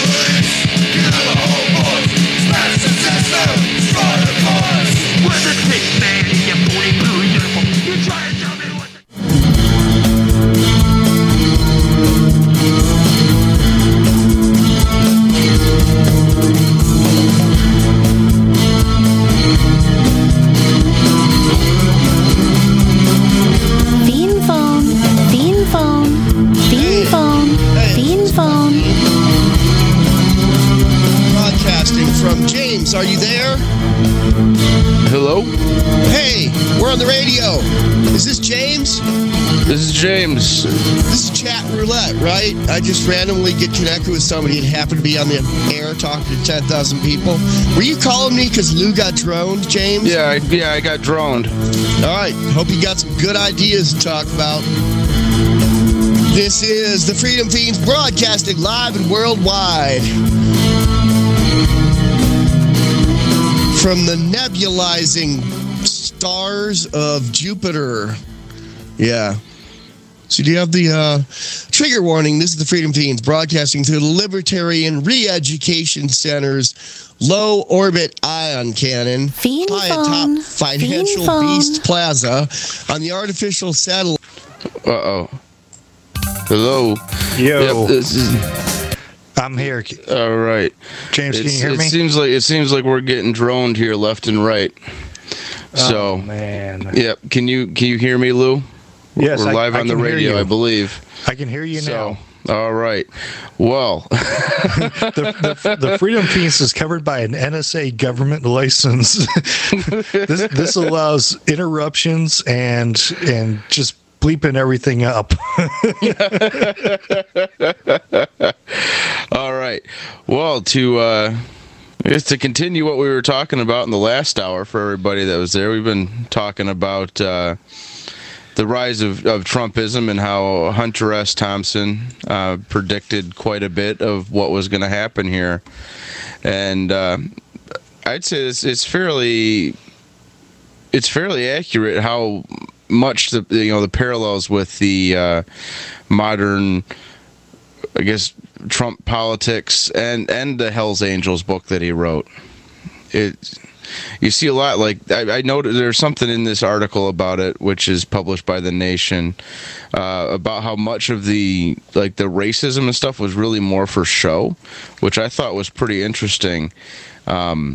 From James, are you there? Hello? Hey, we're on the radio. Is this James? This is James. This is Chat Roulette, right? I just randomly get connected with somebody and happen to be on the air talking to ten thousand people. Were you calling me because Lou got droned, James? Yeah, I, yeah, I got droned. All right, hope you got some good ideas to talk about. This is the Freedom Fiends broadcasting live and worldwide from the nebulizing stars of Jupiter. Yeah. So do you have the uh, trigger warning? This is the Freedom Fiends broadcasting through the Libertarian Re-Education Center's low orbit ion cannon Fiend high phone. atop Financial Fiend Beast phone. Plaza on the artificial satellite. Uh-oh. Hello. Yo. Yep, this is... I'm here. All right, James. It's, can you hear it me? Seems like it seems like we're getting droned here, left and right. So, oh, man. Yep. Can you can you hear me, Lou? Yes, we're I, live I on the can hear radio, you. I believe. I can hear you So, now. all right. Well, the, the, the Freedom Fiends is covered by an N S A government license. this this allows interruptions and and just bleeping everything up. All right. Well, to uh, Just to continue what we were talking about in the last hour for everybody that was there, we've been talking about uh, the rise of, of Trumpism and how Hunter S. Thompson uh, predicted quite a bit of what was going to happen here. And uh, I'd say it's, it's fairly it's fairly accurate how much the you know the parallels with the uh, modern, I guess, Trump politics and and the Hell's Angels book that he wrote. It you see a lot. Like I, I noted there's something in this article about it, which is published by The Nation, uh, about how much of the like the racism and stuff was really more for show, which I thought was pretty interesting. Um,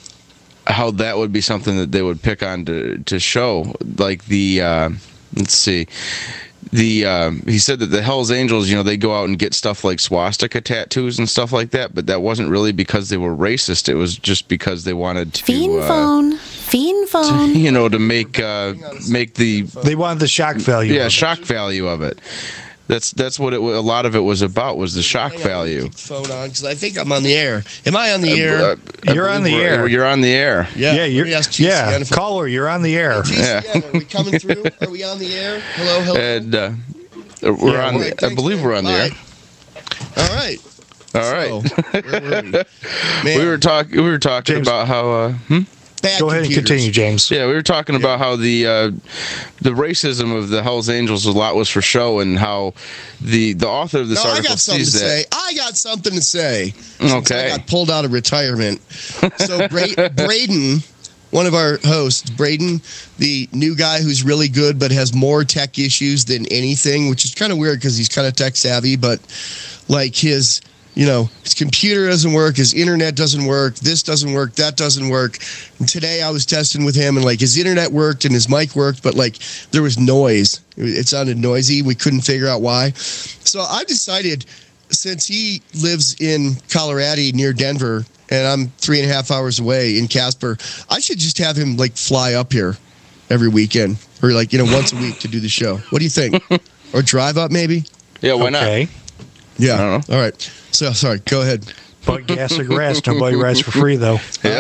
how that would be something that they would pick on to to show, like the uh, let's see. The uh, he said that the Hell's Angels, you know, they go out and get stuff like swastika tattoos and stuff like that, but that wasn't really because they were racist. It was just because they wanted to Fiend uh, phone, fiend phone. to, you know, to make uh, make the they wanted the shock value. Yeah, of shock value of it. That's that's what it a lot of it was about, was the shock value. Phone on because I think I'm on the air. Am I on the air? Uh, uh, You're on the we're- air. You're on the air. Yeah, Yeah, you're, yeah. if- Caller, you're on the air. T C N, are we coming through? Are we on the air? Hello, hello. And uh, we're Yeah, on. All right, The, I thanks, believe man. we're on the air. Bye. All right. All right. So, where were we? Man, we were talking. We were talking James. about how. Uh, hmm? bad Go ahead and computers. continue, James. Yeah, we were talking about how the uh, the racism of the Hell's Angels a lot was for show, and how the the author of this No, I article got something to sees that. say. I got something to say. Since Okay. I got pulled out of retirement. So Bra- Braden, one of our hosts, Braden, the new guy who's really good but has more tech issues than anything, which is kind of weird because he's kind of tech savvy, but like his, you know, his computer doesn't work, his internet doesn't work, this doesn't work, that doesn't work. And today I was testing with him and like his internet worked and his mic worked, but like there was noise. It sounded noisy. We couldn't figure out why. So I decided, since he lives in Colorado near Denver and I'm three and a half hours away in Casper, I should just have him like fly up here every weekend or like, you know, once a week to do the show. What do you think? Or drive up maybe? Yeah, why Okay. Yeah. I don't All right. So sorry. Go ahead. But gas or grass, nobody rides for free, though.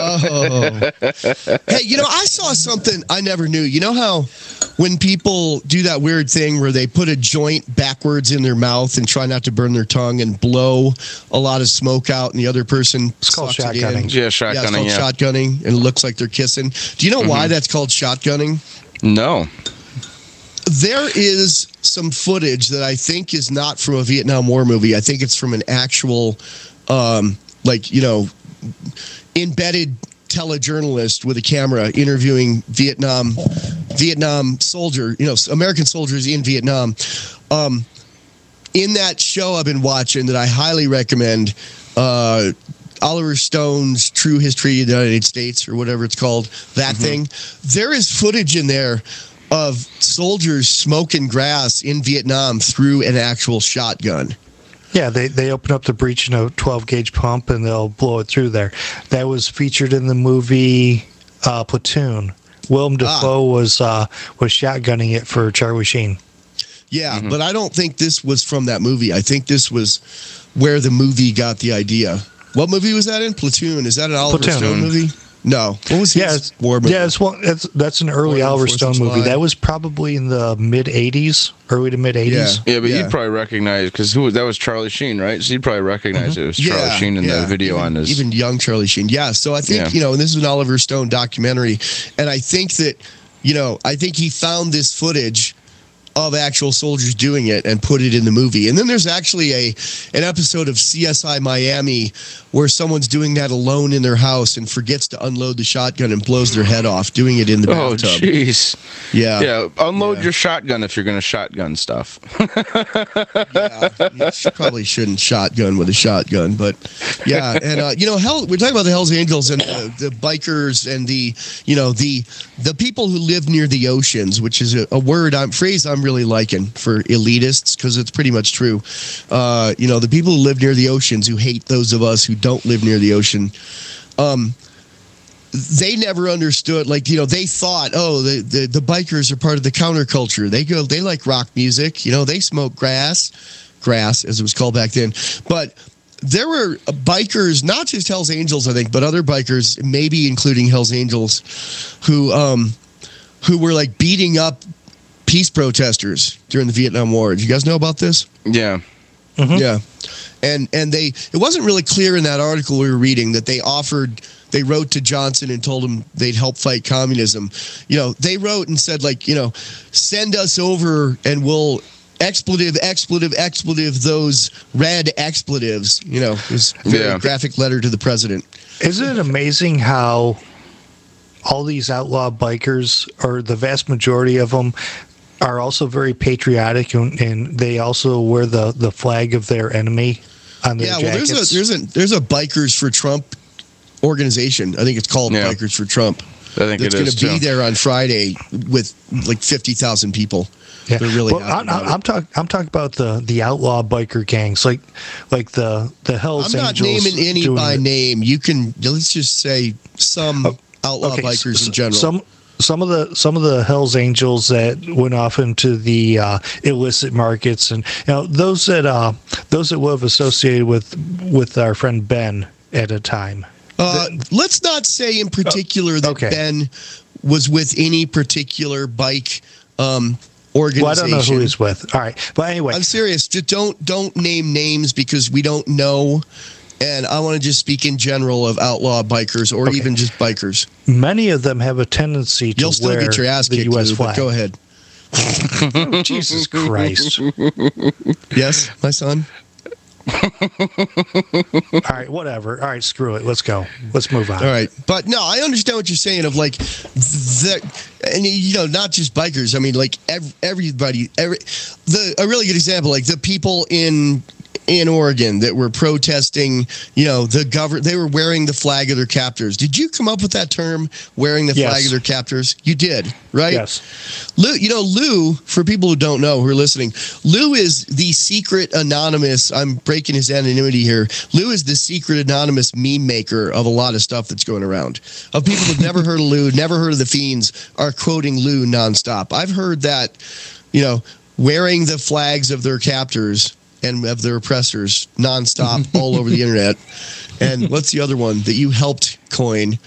Oh. Hey, you know, I saw something I never knew. You know how when people do that weird thing where they put a joint backwards in their mouth and try not to burn their tongue and blow a lot of smoke out and the other person It's called sucks it in? shotgunning. not? Yeah, Yeah, it's shotgunning. called Yeah. shotgunning and it looks like they're kissing. Do you know why that's called shotgunning? No. There is some footage that I think is not from a Vietnam War movie. I think it's from an actual, um, like, you know, embedded telejournalist with a camera interviewing Vietnam Vietnam soldier, you know, American soldiers in Vietnam. Um, in that show I've been watching that I highly recommend, uh, Oliver Stone's True History of the United States or whatever it's called, that thing. There is footage in there of soldiers smoking grass in Vietnam through an actual shotgun. Yeah, they, they open up the breech in a twelve gauge pump and they'll blow it through there. That was featured in the movie uh, Platoon. Willem Dafoe was uh, was shotgunning it for Charlie Sheen. Yeah, but I don't think this was from that movie. I think this was where the movie got the idea. What movie was that in? Platoon. Is that an Oliver Platoon. Stone movie? No. What was his Yeah, it's, war movie? yeah, it's one. It's, that's an early War of the Oliver Fourth Stone of movie. July. That was probably in the mid eighties, early to mid eighties. Yeah, but Yeah. you'd probably recognize, because who was that? Was Charlie Sheen, right? So you'd probably recognize it was Charlie Sheen in the video even, on his. even young Charlie Sheen. Yeah, so I think Yeah. you know, and this is an Oliver Stone documentary, and I think that you know, I think he found this footage of actual soldiers doing it and put it in the movie. And then there's actually a an episode of C S I Miami where someone's doing that alone in their house and forgets to unload the shotgun and blows their head off doing it in the Oh, bathtub. jeez. Yeah. Yeah, unload Yeah. your shotgun if you're going to shotgun stuff. Yeah, you sh- probably shouldn't shotgun with a shotgun, but yeah, and uh, you know, hell, we're talking about the Hell's Angels and uh, the bikers and the, you know, the the people who live near the oceans, which is a, a word, I'm phrase I'm really liking for elitists because it's pretty much true. Uh, you know, the people who live near the oceans who hate those of us who don't live near the ocean. Um, they never understood, like, you know, they thought, oh, the, the, the bikers are part of the counterculture. They go, they like rock music, you know, they smoke grass, grass as it was called back then. But there were bikers, not just Hell's Angels, I think, but other bikers, maybe including Hell's Angels, who um, who were like beating up peace protesters during the Vietnam War. Did you guys know about this? Yeah. Mm-hmm. Yeah. And and they it wasn't really clear in that article we were reading that they offered they wrote to Johnson and told him they'd help fight communism. You know, they wrote and said, like, you know, send us over and we'll expletive, expletive, expletive those red expletives. You know, it was a very Yeah. graphic letter to the president. Isn't it amazing how all these outlaw bikers, or the vast majority of them, are also very patriotic, and, and they also wear the, the flag of their enemy on their Yeah, jackets? well, there's a there's a there's a Bikers for Trump organization. I think it's called Yeah. Bikers for Trump. I think It's it going is to be too. there on Friday with like fifty thousand people. Yeah. They're really Well, happy I'm, about I'm, it. I'm talking. I'm talking about the, the outlaw biker gangs, like like the the Hell's I'm not Angels. naming any doing by it. name. You can let's just say some outlaw Okay, bikers s- in general. Some some of the some of the Hell's Angels that went off into the uh, illicit markets, and you know those that uh, those that would have associated with with our friend Ben at a time. Uh, let's not say in particular that okay. Ben was with any particular bike um, organization. Well, I don't know who he's with. All right, but anyway, I'm serious. Just don't don't name names because we don't know. And I want to just speak in general of outlaw bikers or Okay. even just bikers. many of them have a tendency to You'll still wear get your ass the kicked, U S Lou, but flag. go ahead. Oh, Jesus Christ! Yes, my son. All right, whatever. All right, screw it. Let's go. Let's move on. All right, but no, I understand what you're saying of like the, and you know, not just bikers. I mean, like ev- everybody, every the a really good example, like the people in in Oregon that were protesting. You know, the government. They were wearing the flag of their captors. Did you come up with that term, wearing the Yes. flag of their captors? You did, right? Yes. Lou, you know, Lou, for people who don't know, who are listening, Lou is the secret anonymous, I'm breaking his anonymity here. Lou is the secret anonymous meme maker of a lot of stuff that's going around. Of people who've never heard of Lou, never heard of the Fiends, are quoting Lou nonstop. I've heard that, you know, wearing the flags of their captors and of their oppressors nonstop all over the internet. And what's the other one that you helped coin?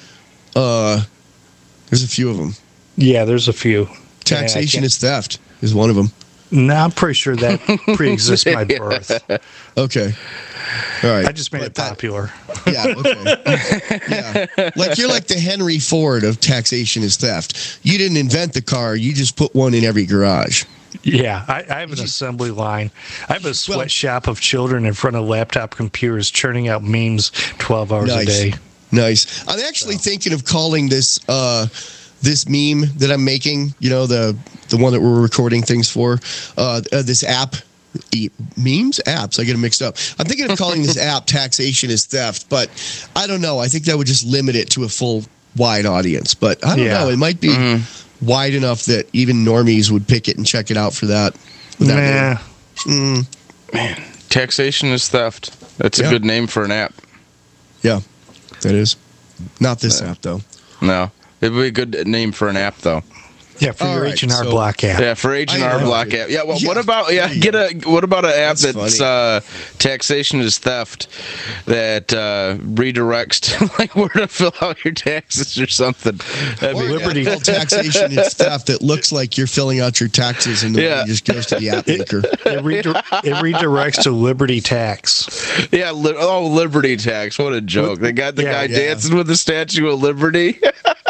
Uh, there's a few of them. Yeah, there's a few. Taxation Yeah, I is theft is one of them. can't- No, I'm pretty sure that pre-exists my birth. Okay. All right. I just made But it that- popular. Yeah. Okay. yeah. Like you're like the Henry Ford of taxation is theft. You didn't invent the car. You just put one in every garage. Yeah, I, I have an assembly line. I have a sweatshop of children in front of laptop computers churning out memes twelve hours Nice. a day. Nice. I'm actually thinking of calling this uh, this meme that I'm making. You know, the the one that we're recording things for. Uh, uh, this app. E- memes apps I get them mixed up. I'm thinking of calling this app Taxation is Theft, but I don't know. I think that would just limit it to a full wide audience, but I don't Yeah. know, it might be wide enough that even normies would pick it and check it out for that. With that Nah. name. Mm, Man, taxation is theft. That's a Yeah. good name for an app. yeah, that is not this app though. No, it would be a good name for an app though. Yeah, for All your right, H and R so- Block app. Yeah, for H and I R know. Block app. Yeah, well, Yeah, what about yeah? there you Get a what about an app That's that's, funny. uh, taxation is theft that uh, redirects to like where to fill out your taxes or something. That'd Or be- an app called Taxation is Theft that looks like you're filling out your taxes and the Yeah. money just goes to the app maker. It, redi- it redirects to Liberty Tax. yeah. Li- oh, Liberty Tax. What a joke! They got the Yeah, guy yeah. dancing with the Statue of Liberty.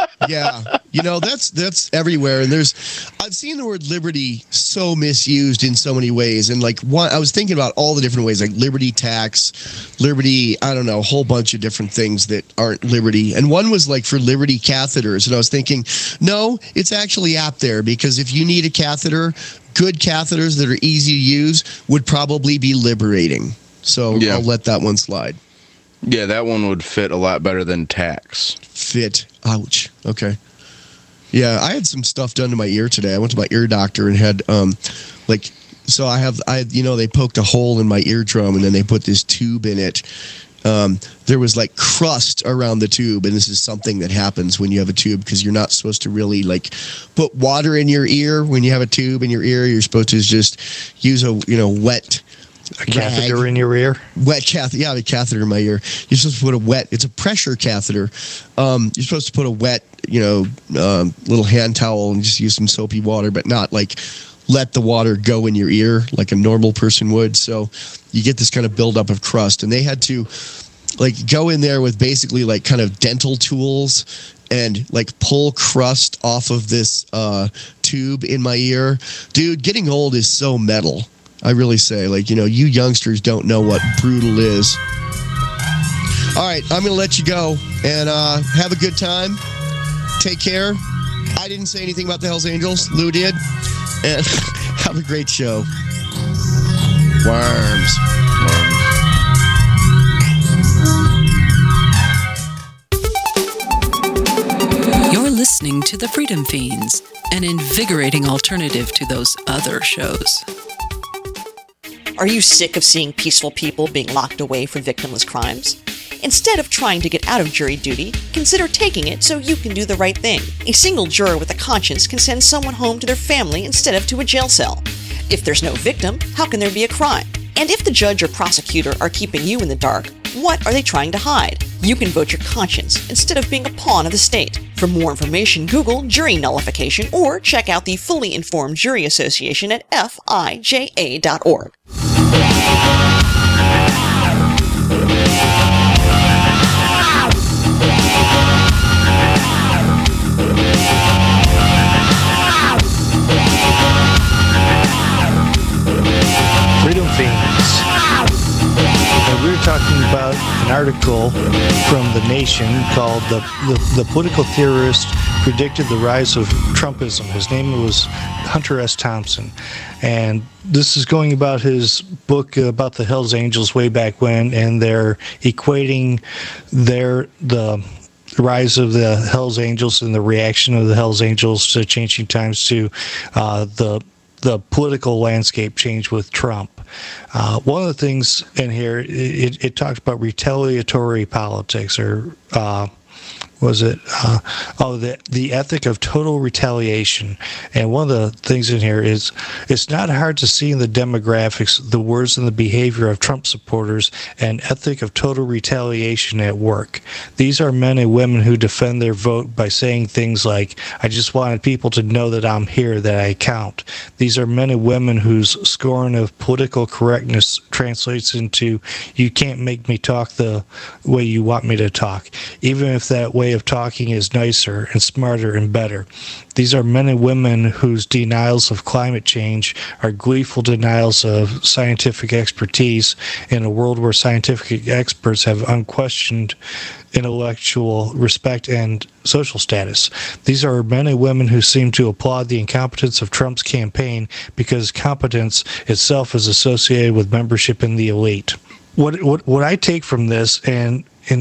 Yeah, you know that's that's everywhere, and there's I've seen the word liberty so misused in so many ways, and like one I was thinking about all the different ways, like liberty tax, liberty, I don't know, a whole bunch of different things that aren't liberty, and one was like for liberty catheters, and I was thinking, no, it's actually out there because if you need a catheter, good catheters that are easy to use would probably be liberating. So Yeah. I'll let that one slide. Yeah, that one would fit a lot better than tax. Fit. Ouch. Okay. Yeah, I had some stuff done to my ear today. I went to my ear doctor and had um like so I have I you know they poked a hole in my eardrum and then they put this tube in it. Um there was like crust around the tube, and this is something that happens when you have a tube because you're not supposed to really like put water in your ear when you have a tube in your ear. You're supposed to just use a you know wet a catheter in your ear? Wet catheter. Yeah, a catheter in my ear. You're supposed to put a wet. It's a pressure catheter. Um, you're supposed to put a wet, you know, um, little hand towel and just use some soapy water, but not like let the water go in your ear like a normal person would. So you get this kind of buildup of crust, and they had to like go in there with basically like kind of dental tools and like pull crust off of this uh, tube in my ear. Dude, getting old is so metal. I really say, like, you know, you youngsters don't know what brutal is. All right, I'm going to let you go and uh, have a good time. Take care. I didn't say anything about the Hells Angels. Lou did. And have a great show. Worms. Worms. You're listening to The Freedom Fiends, an invigorating alternative to those other shows. Are you sick of seeing peaceful people being locked away for victimless crimes? Instead of trying to get out of jury duty, consider taking it so you can do the right thing. A single juror with a conscience can send someone home to their family instead of to a jail cell. If there's no victim, how can there be a crime? And if the judge or prosecutor are keeping you in the dark, what are they trying to hide? You can vote your conscience instead of being a pawn of the state. For more information, Google jury nullification or check out the Fully Informed Jury Association at F I J A dot org. Freedom Fiends. And we were talking about an article from The Nation called the, the, the Political Theorist Predicted the Rise of Trumpism. His name was Hunter S. Thompson. And this is going about his book about the Hells Angels way back when, and they're equating their the rise of the Hells Angels and the reaction of the Hells Angels to changing times to uh, the the political landscape change with Trump. Uh, one of the things in here, it, it talked about retaliatory politics, or uh, was it, uh, oh, the, the ethic of total retaliation. And one of the things in here is it's not hard to see in the demographics, the words and the behavior of Trump supporters, an ethic of total retaliation at work. These are men and women who defend their vote by saying things like, I just wanted people to know that I'm here, that I count. These are men and women whose scorn of political correctness translates into, you can't make me talk the way you want me to talk, even if that way of talking is nicer and smarter and better. These are men and women whose denials of climate change are gleeful denials of scientific expertise in a world where scientific experts have unquestioned intellectual respect and social status. These are men and women who seem to applaud the incompetence of Trump's campaign because competence itself is associated with membership in the elite. What what what I take from this, and and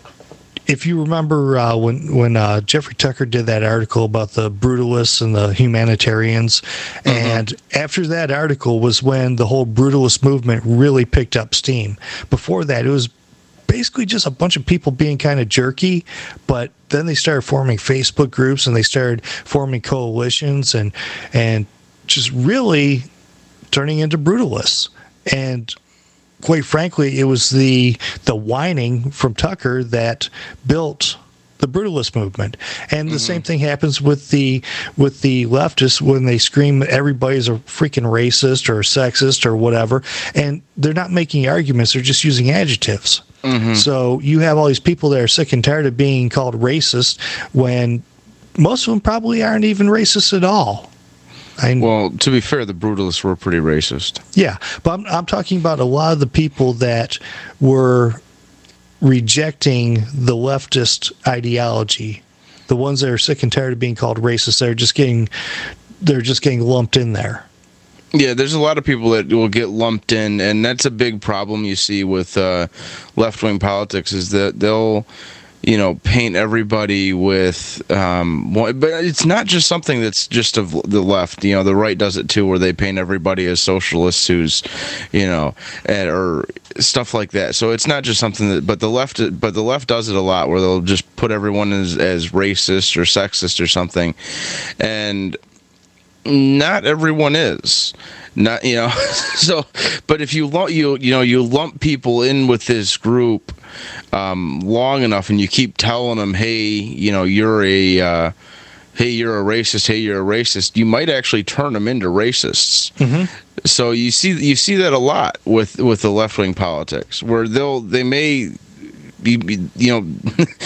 if you remember uh, when when uh, Jeffrey Tucker did that article about the brutalists and the humanitarians, mm-hmm. and after that article was when the whole brutalist movement really picked up steam. Before that, it was basically just a bunch of people being kind of jerky, but then they started forming Facebook groups and they started forming coalitions and and just really turning into brutalists. And quite frankly, it was the the whining from Tucker that built the brutalist movement. And the mm-hmm. same thing happens with the with the leftists when they scream everybody's a freaking racist or sexist or whatever, and they're not making arguments, they're just using adjectives. Mm-hmm. So you have all these people that are sick and tired of being called racist when most of them probably aren't even racist at all. I, well, to be fair, the brutalists were pretty racist. Yeah, but I'm, I'm talking about a lot of the people that were rejecting the leftist ideology, the ones that are sick and tired of being called racist. They're just getting, they're just getting lumped in there. Yeah, there's a lot of people that will get lumped in, and that's a big problem you see with uh, left-wing politics is that they'll, you know, paint everybody with, um, but it's not just something that's just of the left. You know, the right does it too, where they paint everybody as socialists who's, you know, or stuff like that. So it's not just something that, but the left, but the left does it a lot, where they'll just put everyone as as racist or sexist or something, and not everyone is. Not you know, so but if you lump you you know you lump people in with this group um, long enough, and you keep telling them, hey, you know, you're a uh, hey, you're a racist, hey, you're a racist, you might actually turn them into racists. Mm-hmm. So you see you see that a lot with with the left wing politics, where they'll they may be, be you know.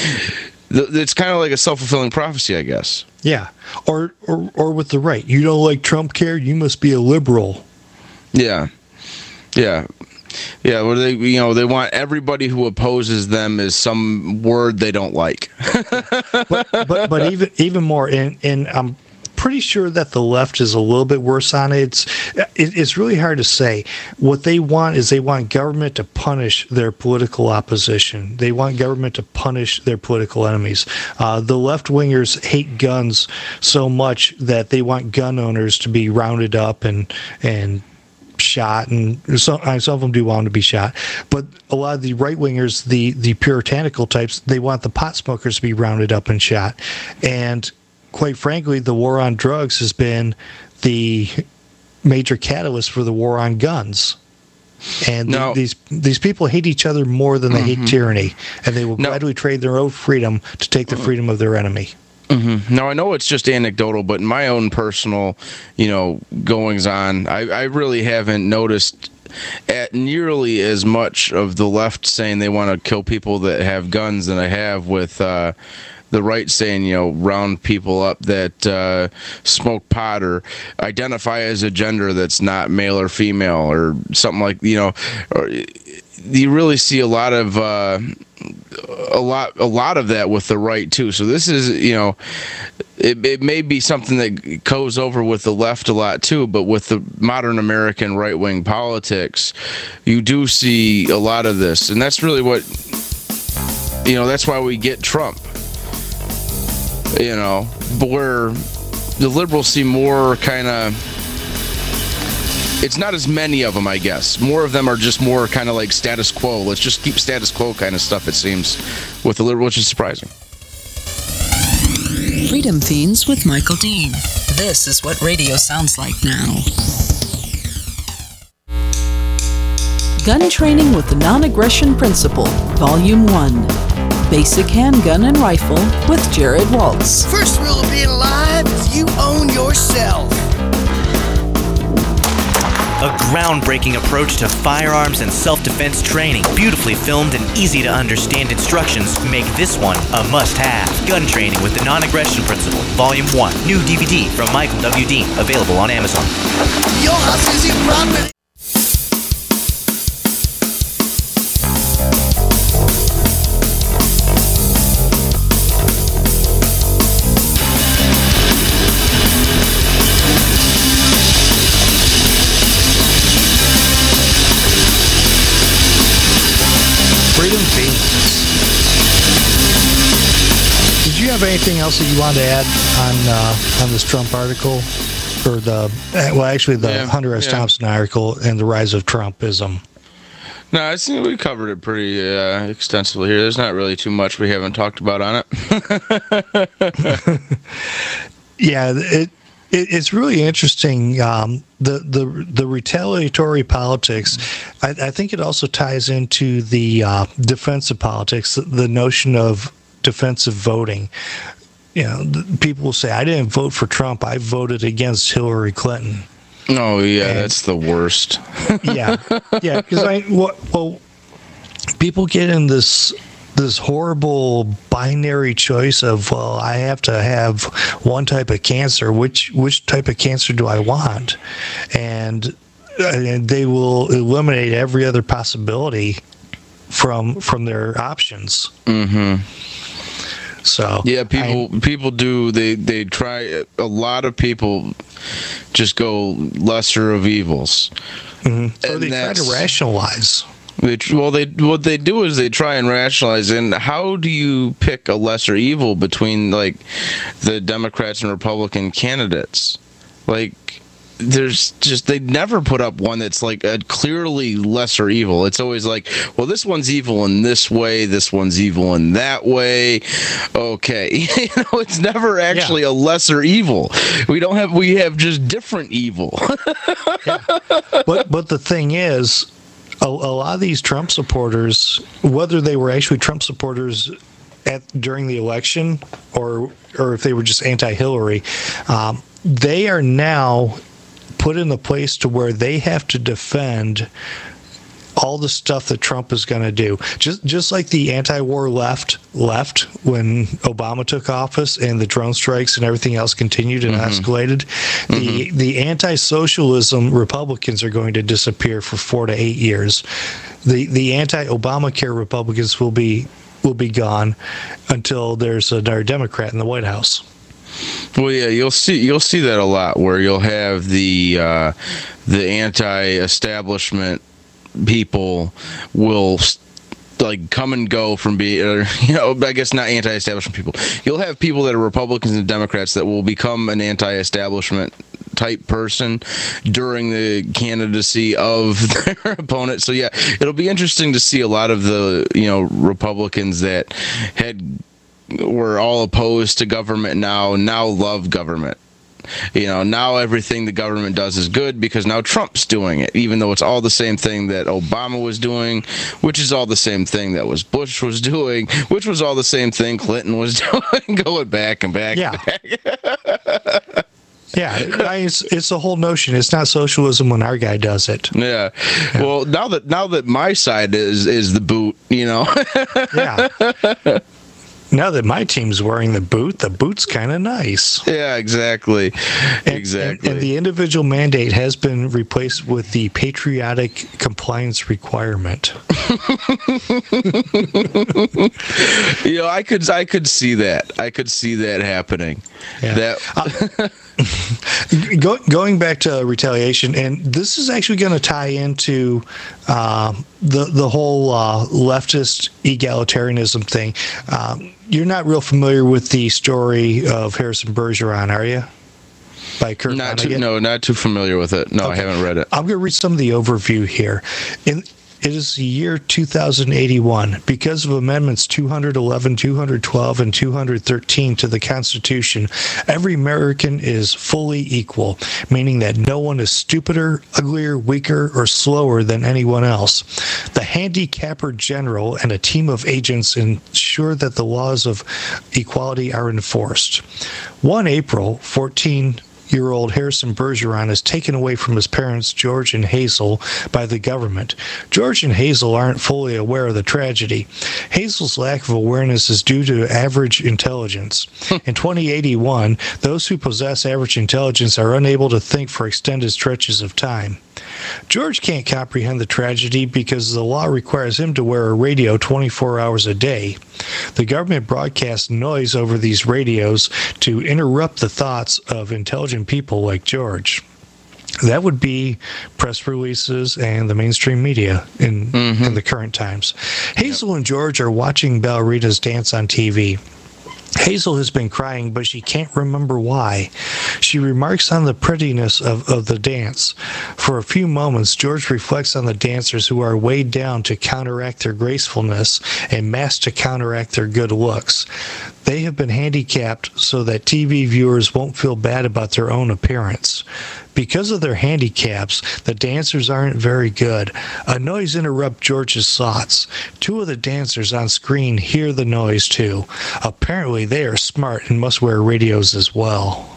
It's kind of like a self-fulfilling prophecy, I guess. Yeah, or, or or with the right. You don't like Trump care? You must be a liberal. Yeah, yeah, yeah. Where they, you know, they want everybody who opposes them is some word they don't like. but, but but even even more, and and I'm pretty sure that the left is a little bit worse on it. It's it, it's really hard to say. What they want is they want government to punish their political opposition. They want government to punish their political enemies. Uh, the left wingers hate guns so much that they want gun owners to be rounded up and and shot, and some, some of them do want to be shot. But a lot of the right wingers, the the puritanical types, they want the pot smokers to be rounded up and shot. And quite frankly, the war on drugs has been the major catalyst for the war on guns. And no. these these people hate each other more than they mm-hmm. hate tyranny, and they will no. gladly trade their own freedom to take the freedom of their enemy. Mm-hmm. Now, I know it's just anecdotal, but in my own personal, you know, goings on, I, I really haven't noticed at nearly as much of the left saying they want to kill people that have guns than I have with uh, the right saying, you know, round people up that uh, smoke pot or identify as a gender that's not male or female or something like, you know, or, you really see a lot of uh, a lot a lot of that with the right too. So this is, you know, it, it may be something that goes over with the left a lot too, but with the modern American right wing politics, you do see a lot of this, and that's really what, you know, that's why we get Trump. You know, where the liberals see more kind of, it's not as many of them, I guess. More of them are just more kind of like status quo. Let's just keep status quo kind of stuff, it seems, with the liberal, which is surprising. Freedom Fiends with Michael Dean. This is what radio sounds like now. Gun Training with the Non-Aggression Principle, Volume one. Basic Handgun and Rifle with Jared Waltz. First rule of being alive is you own yourself. A groundbreaking approach to firearms and self-defense training. Beautifully filmed and easy to understand instructions make this one a must-have. Gun Training with the Non-Aggression Principle, Volume one. New D V D from Michael W. Dean, available on Amazon. Your house is your property. Freedom Fiends. Did you have anything else that you wanted to add on uh, on this Trump article, or the well, actually the yeah, Hunter S. Yeah. Thompson article and the rise of Trumpism? No, I think we covered it pretty uh, extensively here. There's not really too much we haven't talked about on it. Yeah, it. It, it's really interesting. Um, the the the retaliatory politics. I, I think it also ties into the uh, defensive politics. The, the notion of defensive voting. You know, the, people will say, "I didn't vote for Trump. I voted against Hillary Clinton." Oh yeah, and, that's the worst. yeah, yeah. Because I well, well, people get in this. this horrible binary choice of, well, I have to have one type of cancer. Which which type of cancer do I want? And, and they will eliminate every other possibility from from their options. Mm-hmm. So yeah, people I, people do they they try. A lot of people just go lesser of evils. Mm-hmm. Or they try to rationalize. They, well, they what they do is they try and rationalize. And how do you pick a lesser evil between like the Democrats and Republican candidates? Like, there's just they never put up one that's like a clearly lesser evil. It's always like, well, this one's evil in this way, this one's evil in that way. Okay, you know, it's never actually yeah. a lesser evil. We don't have we have just different evil. yeah. But but the thing is, a, a lot of these Trump supporters, whether they were actually Trump supporters at during the election or or if they were just anti-Hillary, um, they are now put in the place to where they have to defend all the stuff that Trump is going to do. Just just like the anti-war left left when Obama took office and the drone strikes and everything else continued and mm-hmm. escalated, mm-hmm. the the anti-socialism Republicans are going to disappear for four to eight years. The the anti-Obamacare Republicans will be will be gone until there's another Democrat in the White House. Well, yeah, you'll see you'll see that a lot, where you'll have the uh, the anti-establishment people will like come and go from being, or, you know, I guess not anti-establishment people. You'll have people that are Republicans and Democrats that will become an anti-establishment type person during the candidacy of their opponent. So yeah, it'll be interesting to see a lot of the, you know, Republicans that had were all opposed to government now now love government. You know, now everything the government does is good because now Trump's doing it, even though it's all the same thing that Obama was doing, which is all the same thing that was Bush was doing, which was all the same thing Clinton was doing, going back and back yeah. and back. Yeah, it's it's the whole notion. It's not socialism when our guy does it. Yeah. yeah. Well, now that now that my side is is the boot, you know. yeah. Now that my team's wearing the boot, the boot's kind of nice. Yeah, exactly. And, exactly. And, and the individual mandate has been replaced with the patriotic compliance requirement. You know, I could I could see that. I could see that happening. Yeah. That uh, Go, going back to retaliation, and this is actually going to tie into uh, the the whole uh, leftist egalitarianism thing. Um, you're not real familiar with the story of Harrison Bergeron, are you? By Kurt not Vonnegut? too, no, not too familiar with it. No, okay. I haven't read it. I'm going to read some of the overview here. In It is the year two thousand eighty-one. Because of amendments two eleven, two twelve, and two thirteen to the Constitution, every American is fully equal, meaning that no one is stupider, uglier, weaker, or slower than anyone else. The handicapper general and a team of agents ensure that the laws of equality are enforced. One April, fourteen year old Harrison Bergeron is taken away from his parents, George and Hazel, by the government. George and Hazel aren't fully aware of the tragedy. Hazel's lack of awareness is due to average intelligence. In twenty eighty-one, those who possess average intelligence are unable to think for extended stretches of time. George can't comprehend the tragedy because the law requires him to wear a radio twenty-four hours a day. The government broadcasts noise over these radios to interrupt the thoughts of intelligent people like George. That would be press releases and the mainstream media in, mm-hmm. in the current times. Hazel yep. and George are watching ballerinas dance on T V. Hazel has been crying, but she can't remember why. She remarks on the prettiness of, of the dance. For a few moments, George reflects on the dancers who are weighed down to counteract their gracefulness and masked to counteract their good looks. They have been handicapped so that T V viewers won't feel bad about their own appearance. Because of their handicaps, the dancers aren't very good. A noise interrupts George's thoughts. Two of the dancers on screen hear the noise too. Apparently, they are smart and must wear radios as well.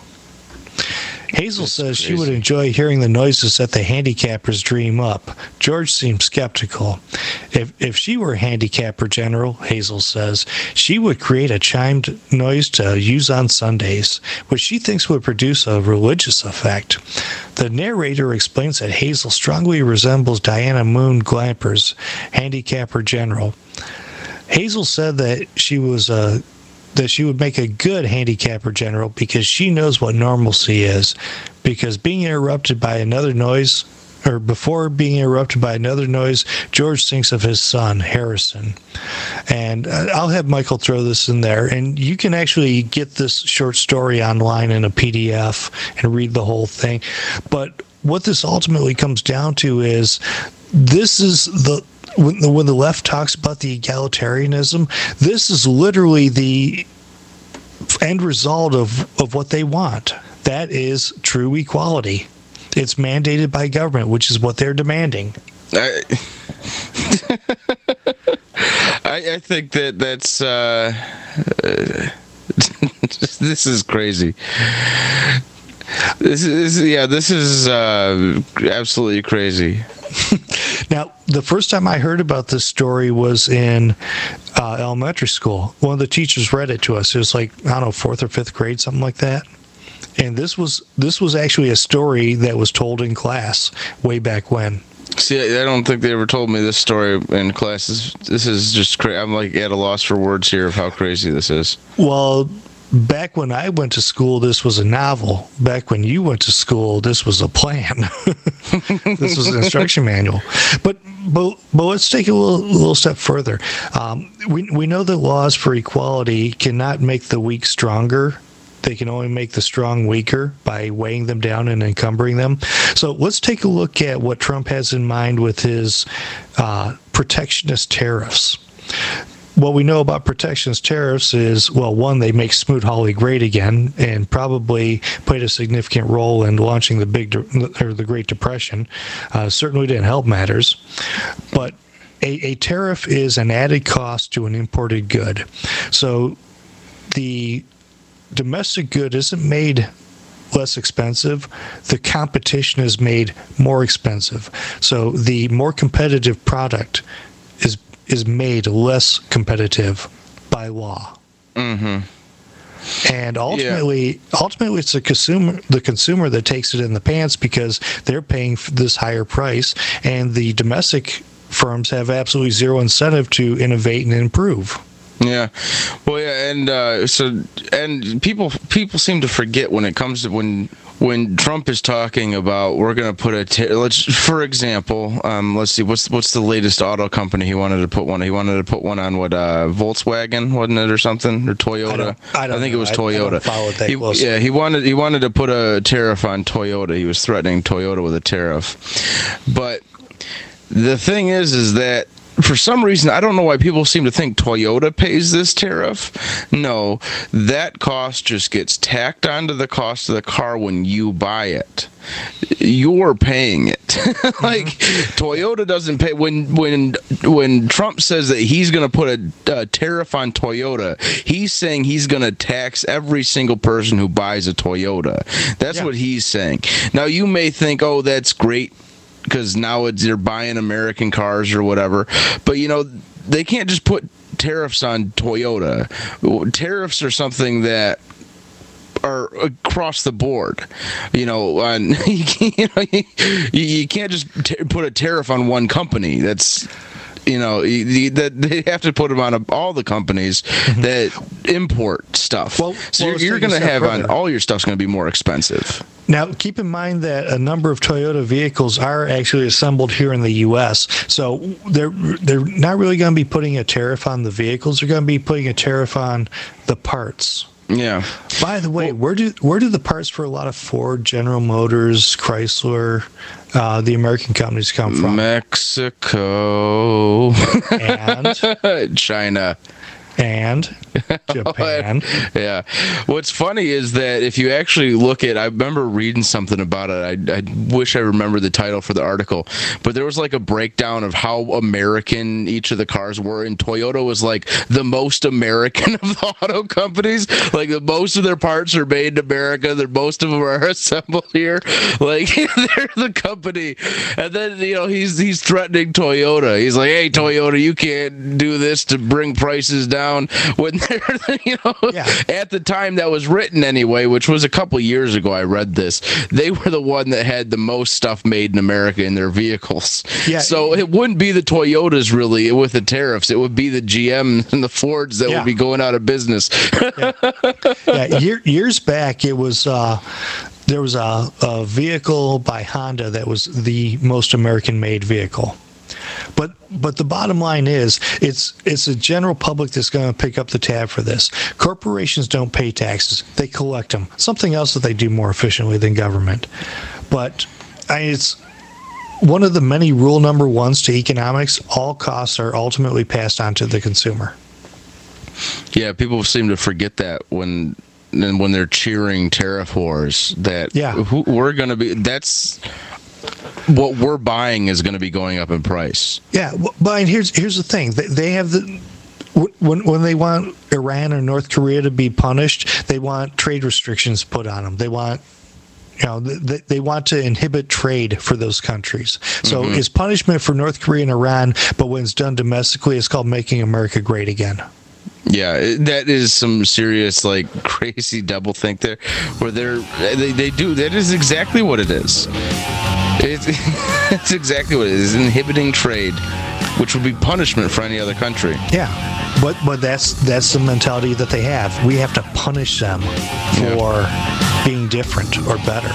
Hazel That's says crazy. She would enjoy hearing the noises that the handicappers dream up. George seems skeptical. If if she were handicapper general, Hazel says, she would create a chimed noise to use on Sundays, which she thinks would produce a religious effect. The narrator explains that Hazel strongly resembles Diana Moon Glampers, handicapper general. Hazel said that she was a that she would make a good handicapper general because she knows what normalcy is, because being interrupted by another noise or before being interrupted by another noise, George thinks of his son, Harrison. And uh, I'll have Michael throw this in there. And you can actually get this short story online in a P D F and read the whole thing. But what this ultimately comes down to is this is the when the, when the left talks about the egalitarianism, this is literally the end result of, of what they want. That is true equality. It's mandated by government, which is what they're demanding. I, I, I think that that's uh, uh, this is crazy. This is yeah. This is uh, absolutely crazy. Now, the first time I heard about this story was in uh, elementary school. One of the teachers read it to us. It was like, I don't know, fourth or fifth grade, something like that. And this was this was actually a story that was told in class way back when. See, I don't think they ever told me this story in class. This, this is just crazy. I'm like at a loss for words here of how crazy this is. Well, back when I went to school, this was a novel. Back when you went to school, this was a plan. This was an instruction manual. But but but let's take it a little, little step further. Um, we we know that laws for equality cannot make the weak stronger. They can only make the strong weaker by weighing them down and encumbering them. So let's take a look at what Trump has in mind with his uh, protectionist tariffs. What we know about protectionist tariffs is, well, one, they make Smoot-Hawley great again and probably played a significant role in launching the big De- or the Great Depression. Uh, certainly didn't help matters. But a, a tariff is an added cost to an imported good. So the domestic good isn't made less expensive. The competition is made more expensive. So the more competitive product is is made less competitive by law. Mm-hmm. And ultimately, yeah. ultimately, it's the consumer, the consumer that takes it in the pants because they're paying this higher price, and the domestic firms have absolutely zero incentive to innovate and improve. Yeah, well, yeah, and uh, so and people people seem to forget when it comes to when when Trump is talking about we're going to put a ta- let's for example, um, let's see what's what's the latest auto company he wanted to put one he wanted to put one on what uh, Volkswagen, wasn't it, or something, or Toyota? I, don't, I, don't I think know. it was I, Toyota. I don't follow it that he, closely. Yeah, he wanted he wanted to put a tariff on Toyota. He was threatening Toyota with a tariff, but the thing is, is that. For some reason, I don't know why people seem to think Toyota pays this tariff. No, that cost just gets tacked onto the cost of the car when you buy it. You're paying it. Like mm-hmm. Toyota doesn't pay when when when Trump says that he's going to put a, a tariff on Toyota. He's saying he's going to tax every single person who buys a Toyota. That's yeah. what he's saying. Now you may think, "Oh, that's great." Because now it's they're buying American cars or whatever. But, you know, they can't just put tariffs on Toyota. Tariffs are something that are across the board. You know, on, you, know you, you can't just t- put a tariff on one company. That's... You know, that they have to put them on all the companies that import stuff. Well, so well, you're, you're going to have further. on all your stuff's going to be more expensive. Now, keep in mind that a number of Toyota vehicles are actually assembled here in the U S. So they're they're not really going to be putting a tariff on the vehicles. They're going to be putting a tariff on the parts. Yeah. By the way, well, where do where do the parts for a lot of Ford, General Motors, Chrysler, uh, the American companies come from? Mexico. And China. And Japan. Yeah. What's funny is that if you actually look at, I remember reading something about it. I, I wish I remember the title for the article, but there was like a breakdown of how American each of the cars were, and Toyota was like the most American of the auto companies. Like the most of their parts are made in America. They're most of them are assembled here. Like they're the company. And then you know he's he's threatening Toyota. He's like, "Hey Toyota, you can't do this to bring prices down." When they're, you know, yeah. at the time that was written anyway, which was a couple years ago, I read this. They were the one that had the most stuff made in America in their vehicles. Yeah. So it wouldn't be the Toyotas really with the tariffs. It would be the G M and the Fords that yeah. would be going out of business. yeah. yeah. Year, years back, it was. Uh, there was a, a vehicle by Honda that was the most American-made vehicle. But but the bottom line is, it's it's a general public that's going to pick up the tab for this. Corporations don't pay taxes; they collect them. Something else that they do more efficiently than government. But I, it's one of the many rule number ones to economics. All costs are ultimately passed on to the consumer. Yeah, people seem to forget that when and when they're cheering tariff wars. That yeah. who, we're going to be. That's. What we're buying is going to be going up in price. Yeah, but here's here's the thing: they have the when when they want Iran or North Korea to be punished, they want trade restrictions put on them. They want, you know, they, they want to inhibit trade for those countries. So mm-hmm. it's punishment for North Korea and Iran, but when it's done domestically, it's called making America great again. Yeah, that is some serious, like, crazy doublethink there, where they're they, they do that is exactly what it is. It's, it's exactly what it is. It's inhibiting trade, which would be punishment for any other country. Yeah, but but that's that's the mentality that they have. We have to punish them for yeah. being different or better.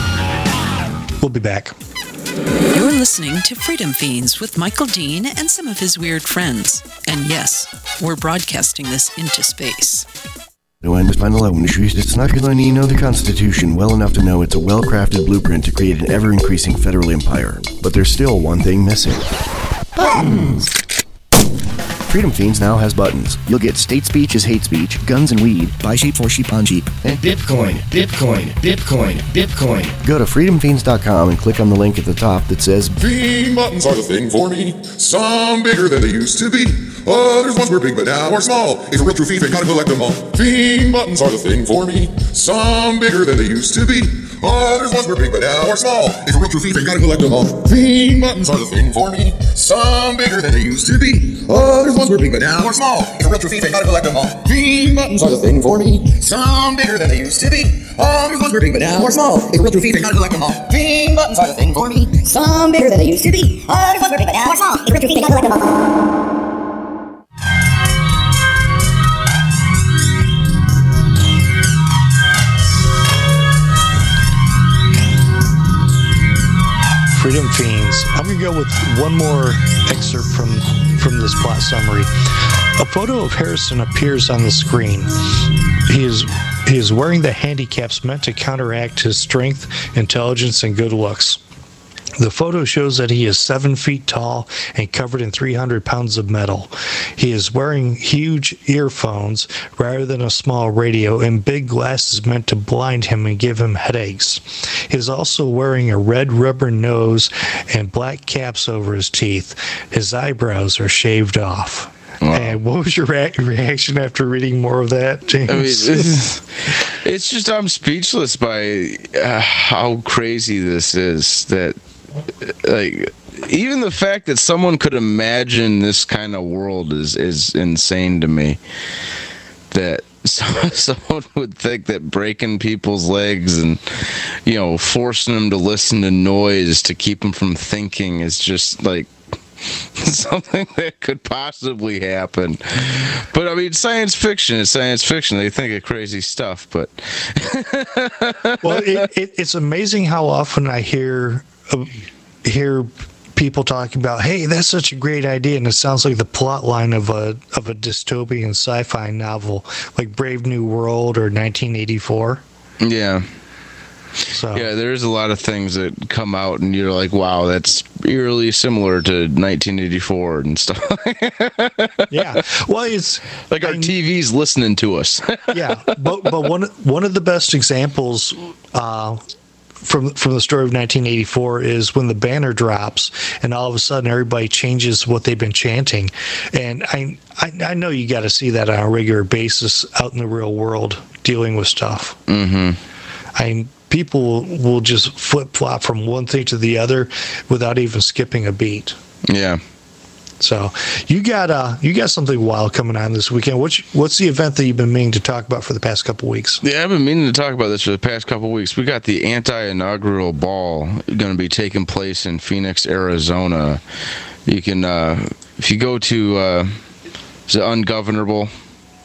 We'll be back. You're listening to Freedom Fiends with Michael Dean and some of his weird friends. And yes, we're broadcasting this into space. To understand the loan issues, it's not going to need to know the Constitution well enough to know it's a well-crafted blueprint to create an ever-increasing federal empire. But there's still one thing missing. Buttons! Freedom Fiends now has buttons. You'll get state speech is hate speech, guns and weed, buy sheep for sheep on Jeep, and Bitcoin, Bitcoin, Bitcoin, Bitcoin. Go to freedom fiends dot com and click on the link at the top that says Fiend buttons are the thing for me. Some bigger than they used to be. Others once were big but now are small. If a real true fiend, then gotta collect them all. Fiend buttons are the thing for me. Some bigger than they used to be. Others once were big but now are small. If a real true fiend, then gotta collect them all. Fiend buttons are the thing for me. Some bigger than they used to be. Others once were big but now are small. If a real true fiend, then gotta collect them all. Fiend buttons are the thing for me. Some bigger than they used to be. Others once were big but now are small. If a real true fiend, then gotta collect them all. Fiend buttons are the thing for me. Some bigger than they used to be. Others once were big but now are small. If a real true fiend, then gotta collect them all. Freedom Fiends. I'm going to go with one more excerpt from, from this plot summary. A photo of Harrison appears on the screen. He is he is wearing the handicaps meant to counteract his strength, intelligence, and good looks. The photo shows that he is seven feet tall and covered in three hundred pounds of metal. He is wearing huge earphones rather than a small radio and big glasses meant to blind him and give him headaches. He is also wearing a red rubber nose and black caps over his teeth. His eyebrows are shaved off. Wow. And what was your re- reaction after reading more of that, James? I mean, it's, it's just, I'm speechless by uh, how crazy this is. That, like, even the fact that someone could imagine this kind of world is, is insane to me. That someone would think that breaking people's legs and, you know, forcing them to listen to noise to keep them from thinking is just, like, something that could possibly happen. But I mean, science fiction is science fiction. They think of crazy stuff, but well, it, it, it's amazing how often I hear uh, hear people talking about, "Hey, that's such a great idea," and it sounds like the plot line of a of a dystopian sci-fi novel, like Brave New World or nineteen eighty-four. Yeah. So. Yeah, there's a lot of things that come out, and you're like, "Wow, that's eerily similar to nineteen eighty-four and stuff." Yeah, well, it's like our I, T V's listening to us. Yeah, but but one one of the best examples uh, from from the story of nineteen eighty-four is when the banner drops, and all of a sudden everybody changes what they've been chanting, and I I, I know you got to see that on a regular basis out in the real world dealing with stuff. Mm-hmm. I. People will just flip-flop from one thing to the other without even skipping a beat. Yeah. So you got uh, you got something wild coming on this weekend. What's what's the event that you've been meaning to talk about for the past couple weeks? Yeah, I've been meaning to talk about this for the past couple weeks. We got the anti-inaugural ball going to be taking place in Phoenix, Arizona. You can, uh, if you go to uh, is it Ungovernable?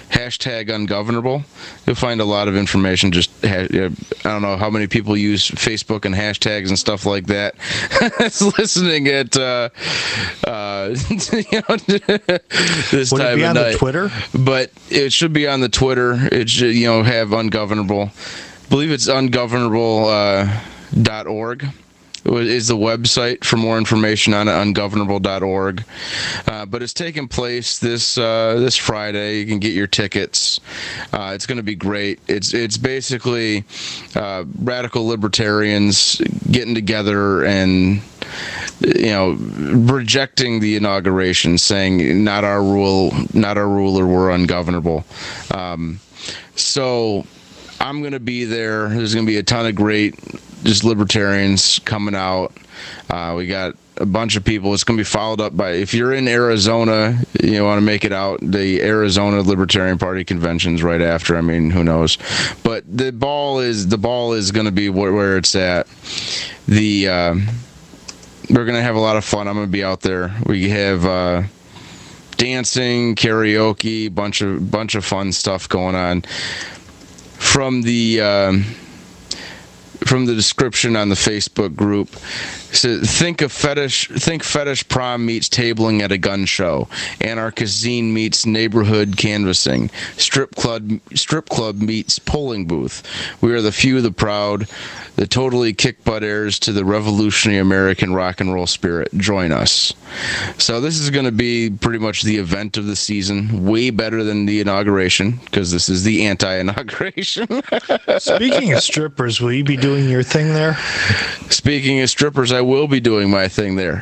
hashtag ungovernable. You'll find a lot of information. Just ha- I don't know how many people use Facebook and hashtags and stuff like that. It's listening at uh, uh, you know, this Would time it be of on night. the Twitter? But it should be on the Twitter. It should, you know, have ungovernable. I believe it's ungovernable uh, dot org. Is the website for more information on it, ungovernable dot org. Uh, but it's taking place this uh, this Friday. You can get your tickets. Uh, it's going to be great. It's it's basically uh, radical libertarians getting together and, you know, rejecting the inauguration, saying not our rule, not our ruler, we're ungovernable. Um, so I'm going to be there. There's going to be a ton of great just libertarians coming out. Uh, we got a bunch of people. It's going to be followed up by, if you're in Arizona, you want to make it out, the Arizona Libertarian Party convention's right after. I mean, who knows? But the ball is the ball is going to be where, where it's at. The uh, we're going to have a lot of fun. I'm going to be out there. We have uh, dancing, karaoke, bunch of bunch of fun stuff going on. From the um, from the description on the Facebook group, it says, think of fetish think fetish prom meets tabling at a gun show, anarchist zine meets neighborhood canvassing, strip club strip club meets polling booth. We are the few, the proud, the totally kick butt heirs to the revolutionary American rock and roll spirit. Join us. So this is going to be pretty much the event of the season, way better than the inauguration, because this is the anti-inauguration. Speaking of strippers, will you be doing your thing there? Speaking of strippers, I will be doing my thing there.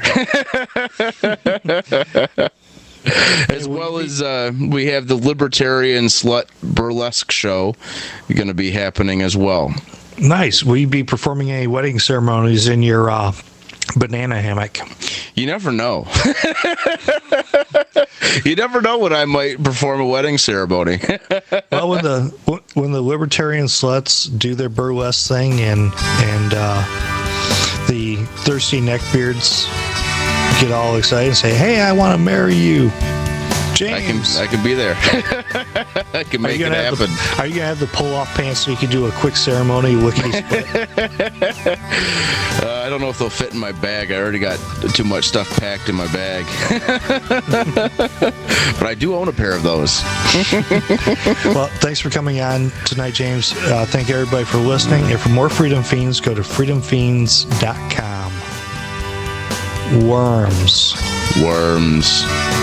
As well as uh, we have the Libertarian Slut Burlesque show going to be happening as well. Nice. Will you be performing any wedding ceremonies in your uh, banana hammock? You never know. You never know when I might perform a wedding ceremony. Well, when the when the libertarian sluts do their burlesque thing and and uh, the thirsty neckbeards get all excited and say, "Hey, I want to marry you." James. I can I can be there. I can make it happen. The, are you gonna have the pull off pants so you can do a quick ceremony lickety split? uh, I don't know if they'll fit in my bag. I already got too much stuff packed in my bag. But I do own a pair of those. Well, thanks for coming on tonight, James. Uh, thank everybody for listening. And for more Freedom Fiends, go to freedom fiends dot com. Worms. Worms.